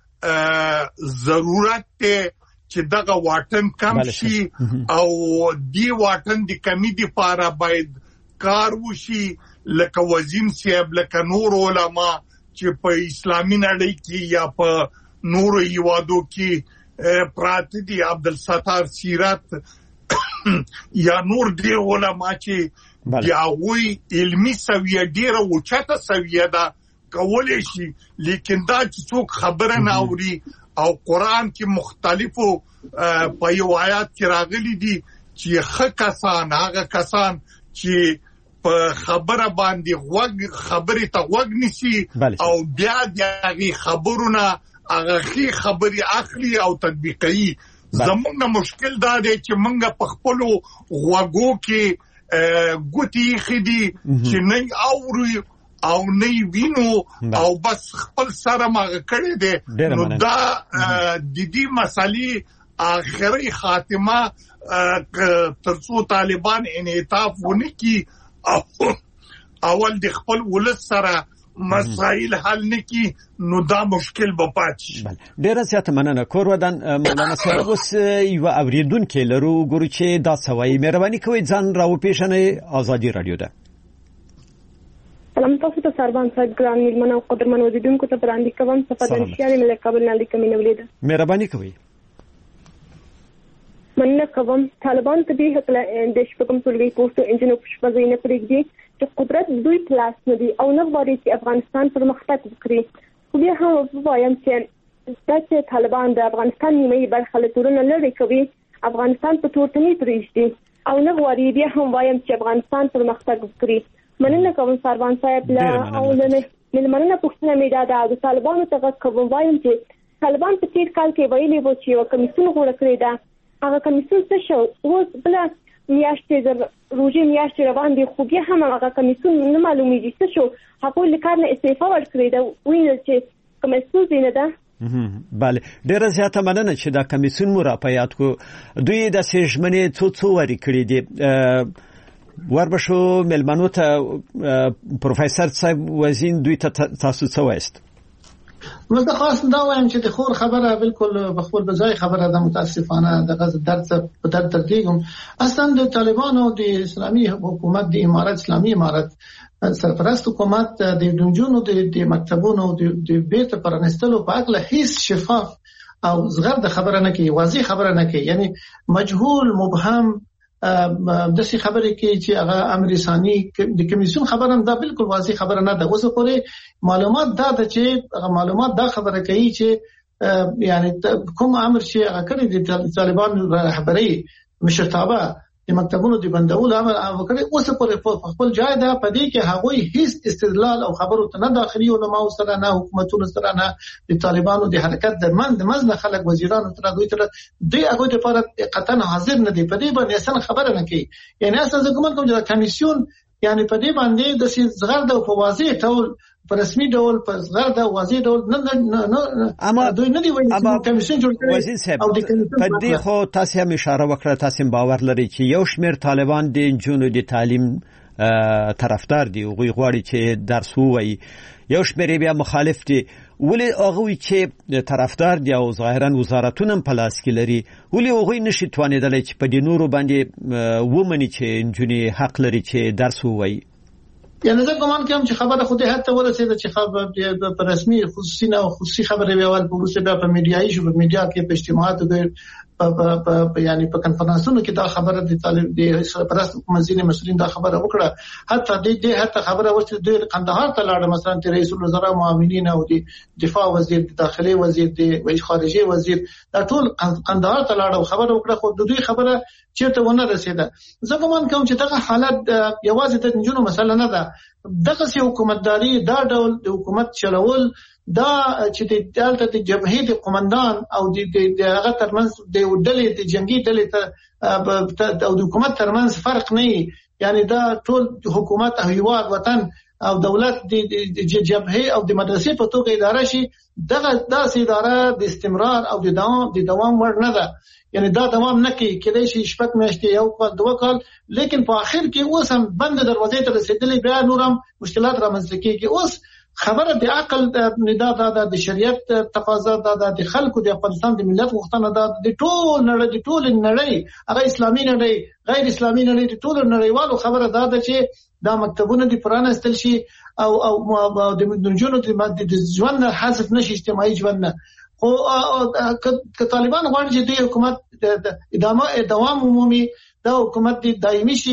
ضرورت دی چې دغه واټن کم شي او دی واټن د کمی دی لپاره باید کار وشي. لکه وزیم صاحب، لکه نور علما چې په اسلامي نړۍ کې یا په نورو هیوادو کې پراته دي، عبدالستار سیرت یا نور دی علما چې بیا وی علمي سویه ډیره اوچته سویه ده کولای شي لیکن دا چې څوک خبره نه اوري او قران کې مختلفو په یو آیات کې راغلي دي چې هغه کسان چې په خبره باندې خبرې ته وګ نشي او بیا دغه خبرونه هغه خبري اخلي او تطبیقي زمونږ مشکل دا دی چې موږ په خپل غوګو کې ګوتی خدي چې نه اوري او نه وینو او بس خپل سره ماغه کړی دی نو دا د دې مسالې اخري خاتمه ترڅو طالبان انعطاف ونکي اول د خپل ولس سره مسائل حل نکي نو دا مشکل به پاتې شي. ډیره زیاته مننه. کور ودان مولانا صاحب اوس یو اوریدونکو لرو ګورو چې دا سوي مهرباني کوي ځان راو پیښنه ازادي رادیو ده. سلام تاسو ته سربان صاحب ګران میلمنه او قدرمن اوریدونکو ته وړاندې کوم صفات نشياري ملک کابل نه لیکم نه ولیده. مهرباني کوي. مننه کوم. طالبان ته د حق د شپږم ټولګي پوسټو انجنیرو شپږ نه پرېږدي چې قدرت دوی پلاس نه دي او نه غواړي چې افغانستان پرمختګ وکړي. خو بیا هم وایم چې چې طالبان د افغانستان نیمه برخه له تورونه لري کوي افغانستان په تورتنی پرېږدي او نه غواړي بیا هم وایم چې افغانستان پرمختګ وکړي. مننه کوم سربان صاحب لا او له ملمنه پښتنه میډا د طالبانو ته کوم وایم چې طالبان په تیر کال کې ویلي وو چې یو کمیسیون غوړه کړی دا هغه کمیسیون څه شو اوس بل میاشتې د روزي میاشتې روان دي خو بیا هم هغه کمیسیون نه معلومیږي څه شو هغه لیکار نه استعفا ورکړی دا ویني چې کمیسیون زینه ده. بله ډیره زیاته مننه چې دا کمیسیون مو را پیاد کو دوی د سیژمنې څو وری کړی دي وربشو ملمنو ته پروفیسور صاحب وزین دوی ته تاسو څه وایست؟ زه خاص دا وایم چې د خور خبره بالکل بخور بځای خبره ده متاسفانه د غزه درد په درد ترتیګم اصلا د طالبانو د اسلامي حکومت د امارت اسلامي امارت سرپرست حکومت د دنجونو د مکتبونو د بیت پرانستلو په اړه هیڅ شفاف او زغر د خبره نه کوي واضح خبره نه کوي یعنی مجهول مبهم د څه خبرې کې چې هغه امر ثاني د کمیسیون خبره هم دا بالکل واضح خبره نه ده اوس پورې معلومات دا د چې معلومات دا خبره کوي چې یعنی کوم امر چې هغه کړی د طالبان رهبری مشرتابه د مکتبونو د بندولو امر وکړي اوس پورې خپل ځای ده په دې کې هغه هیڅ استدلال او خبرو ته نه داخلي او نه سره نه حکومتونو سره نه د طالبانو د حرکت درمن د مزنه خلک وزیرانو تر دوی هغه لپاره قطعا حاضر نه دي په دې باندې اصلا خبره نه کوي یعنی اصلا کوم چې کمیسیون یعنی په دې باندې د زغر د واضح ټول په رسمي ډول په زغر د واضح ډول نه اما دوی نه دی وایي کمیسیون جوړ کړي او د کمیسیون خو تاسو هم اشاره وکړه تاسو باور لري چې یو شمېر طالبان د جنونو د تعلیم طرفدار دي او غواړي چې درس ووایي یو شمېر بیا مخالف دي ولی هغه چې طرفدار دي او ظاهرا وزارتونه په لاس کې لري ولی هغه نشي توانیدل چې په دینورو باندې ومني چې جنونی حق لري چې درس ووایي یعنی زه کوم کوم چې خبره خو دې حتی ورسېده چې خبره په رسمي خصوصي نه خصوصي خبره ویول په روسي بیا په میډیایي شو په میډیا کې په اجتماعاتو په یعنی په کنفرانسونو کې دا خبره د طالب د سرپرست حکومتي مسؤلین دا خبره وکړه حتی حتی خبره ورته د قندهار ته لاړه مثلا چې رئیس الوزرا معاونین او د دفاع وزیر د داخلي وزیر د خارجي وزیر دا ټول قندهار ته لاړه خبره وکړه خو د دوی خبره چیرته ونه رسیده زه کوم چې دغه حالت یوازې د جنونو مسله نه ده دغه سي حکومتداري دا ډول د حکومت چلول دا چې د دالته د جبهې د قومندان او د هغه ترمنځ د ډلې د جنگي ډلې ته او د حکومت ترمنځ فرق نه یعنی دا ټول حکومت او هیواد وطن او دولت د جبهې او د مدرسې په توګه اداره شي دغه داسې اداره د استمرار او د دوام وړ نه ده یعنی دا دوام نه کوي کله شي شپږ میاشتې یو کال دوه کال لیکن په اخر کې اوس هم بند دروازې ته رسیدلې بیا نورم مشکلات رامنځته کیږي اوس خبره د عقل ندا د شریعت تقاضا د خلکو د افغانستان د ملت غوښتنه ده د ټول نړۍ هغه اسلامي نړۍ غیر اسلامي نړۍ د ټول نړیوالو خبره ده چې دا مکتبونه د پرانستل شي او د جنونو د ژوند حذف نشي اجتماعي ژوند خو که طالبان غواړي چې د حکومت ادامه دوام عمومي دا حکومت دایمي شي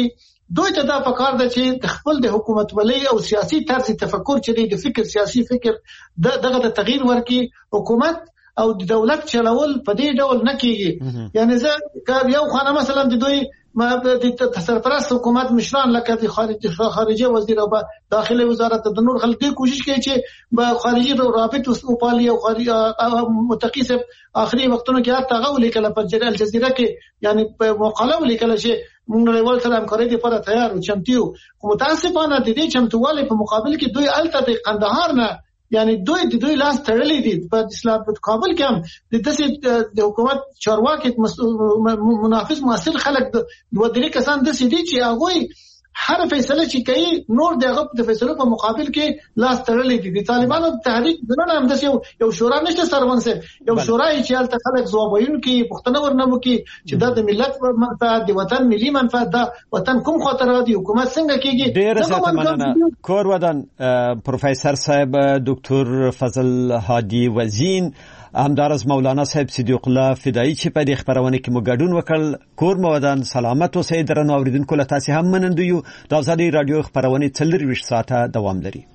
دوی ته دا پکار ده چې خپل د حکومت ولي او سیاسي طرز تفکر چې د فکر سیاسي فکر دغه د تغییر ورکي حکومت او د دولت چلول په دې ډول نه کیږي. یعنی زه یو خانه مثلا د دوی د سرپرست حکومت مشران لکه د خارجه وزیر او داخله وزارت د نور خلک کوشش کوي چې په خارجي رابط او پالي او متقیس اخري وختونو کې هغه ولیکل په الجزیره کې یعنی په مقاله ولیکل چې موږ له ول سره همکاري لپاره تیار او چمتو. متاسفانه د دې چمتووالي په مقابل کې دوی الته د قندهار نه یعنی دوی لاس تړلې دي په اسلام په کابل کې هم د حکومت چارواکي منافس مؤثر خلک د ودري کسان د سيدي چې هغه هر فیصله چې کوي نور دغه د فیصلو په مقابل کې لاس تړلې دي. د طالبانو تحریک دنه هم د یو شورا نشته سرونسه یو شورا چې الته خلک ځوابوي کې پښتنه ورنمو کې چې د ملت منفعت د وطن ملي منفعت د وطن کوم خاطر دی حکومت څنګه کېږي. ډېر زیات مننه کور ودان پروفیسور صاحب دکتور فضل هادي وزین همدارس مولانا صاحب صدیق الله فدایی چې په دې خبرونه کې مګډون وکړ. کور مودان سلامت اوسئ درنو اوریدونکو له تاسو هم منندو یو د ازادي رادیو خبرونه 24 ساعته دوام لري.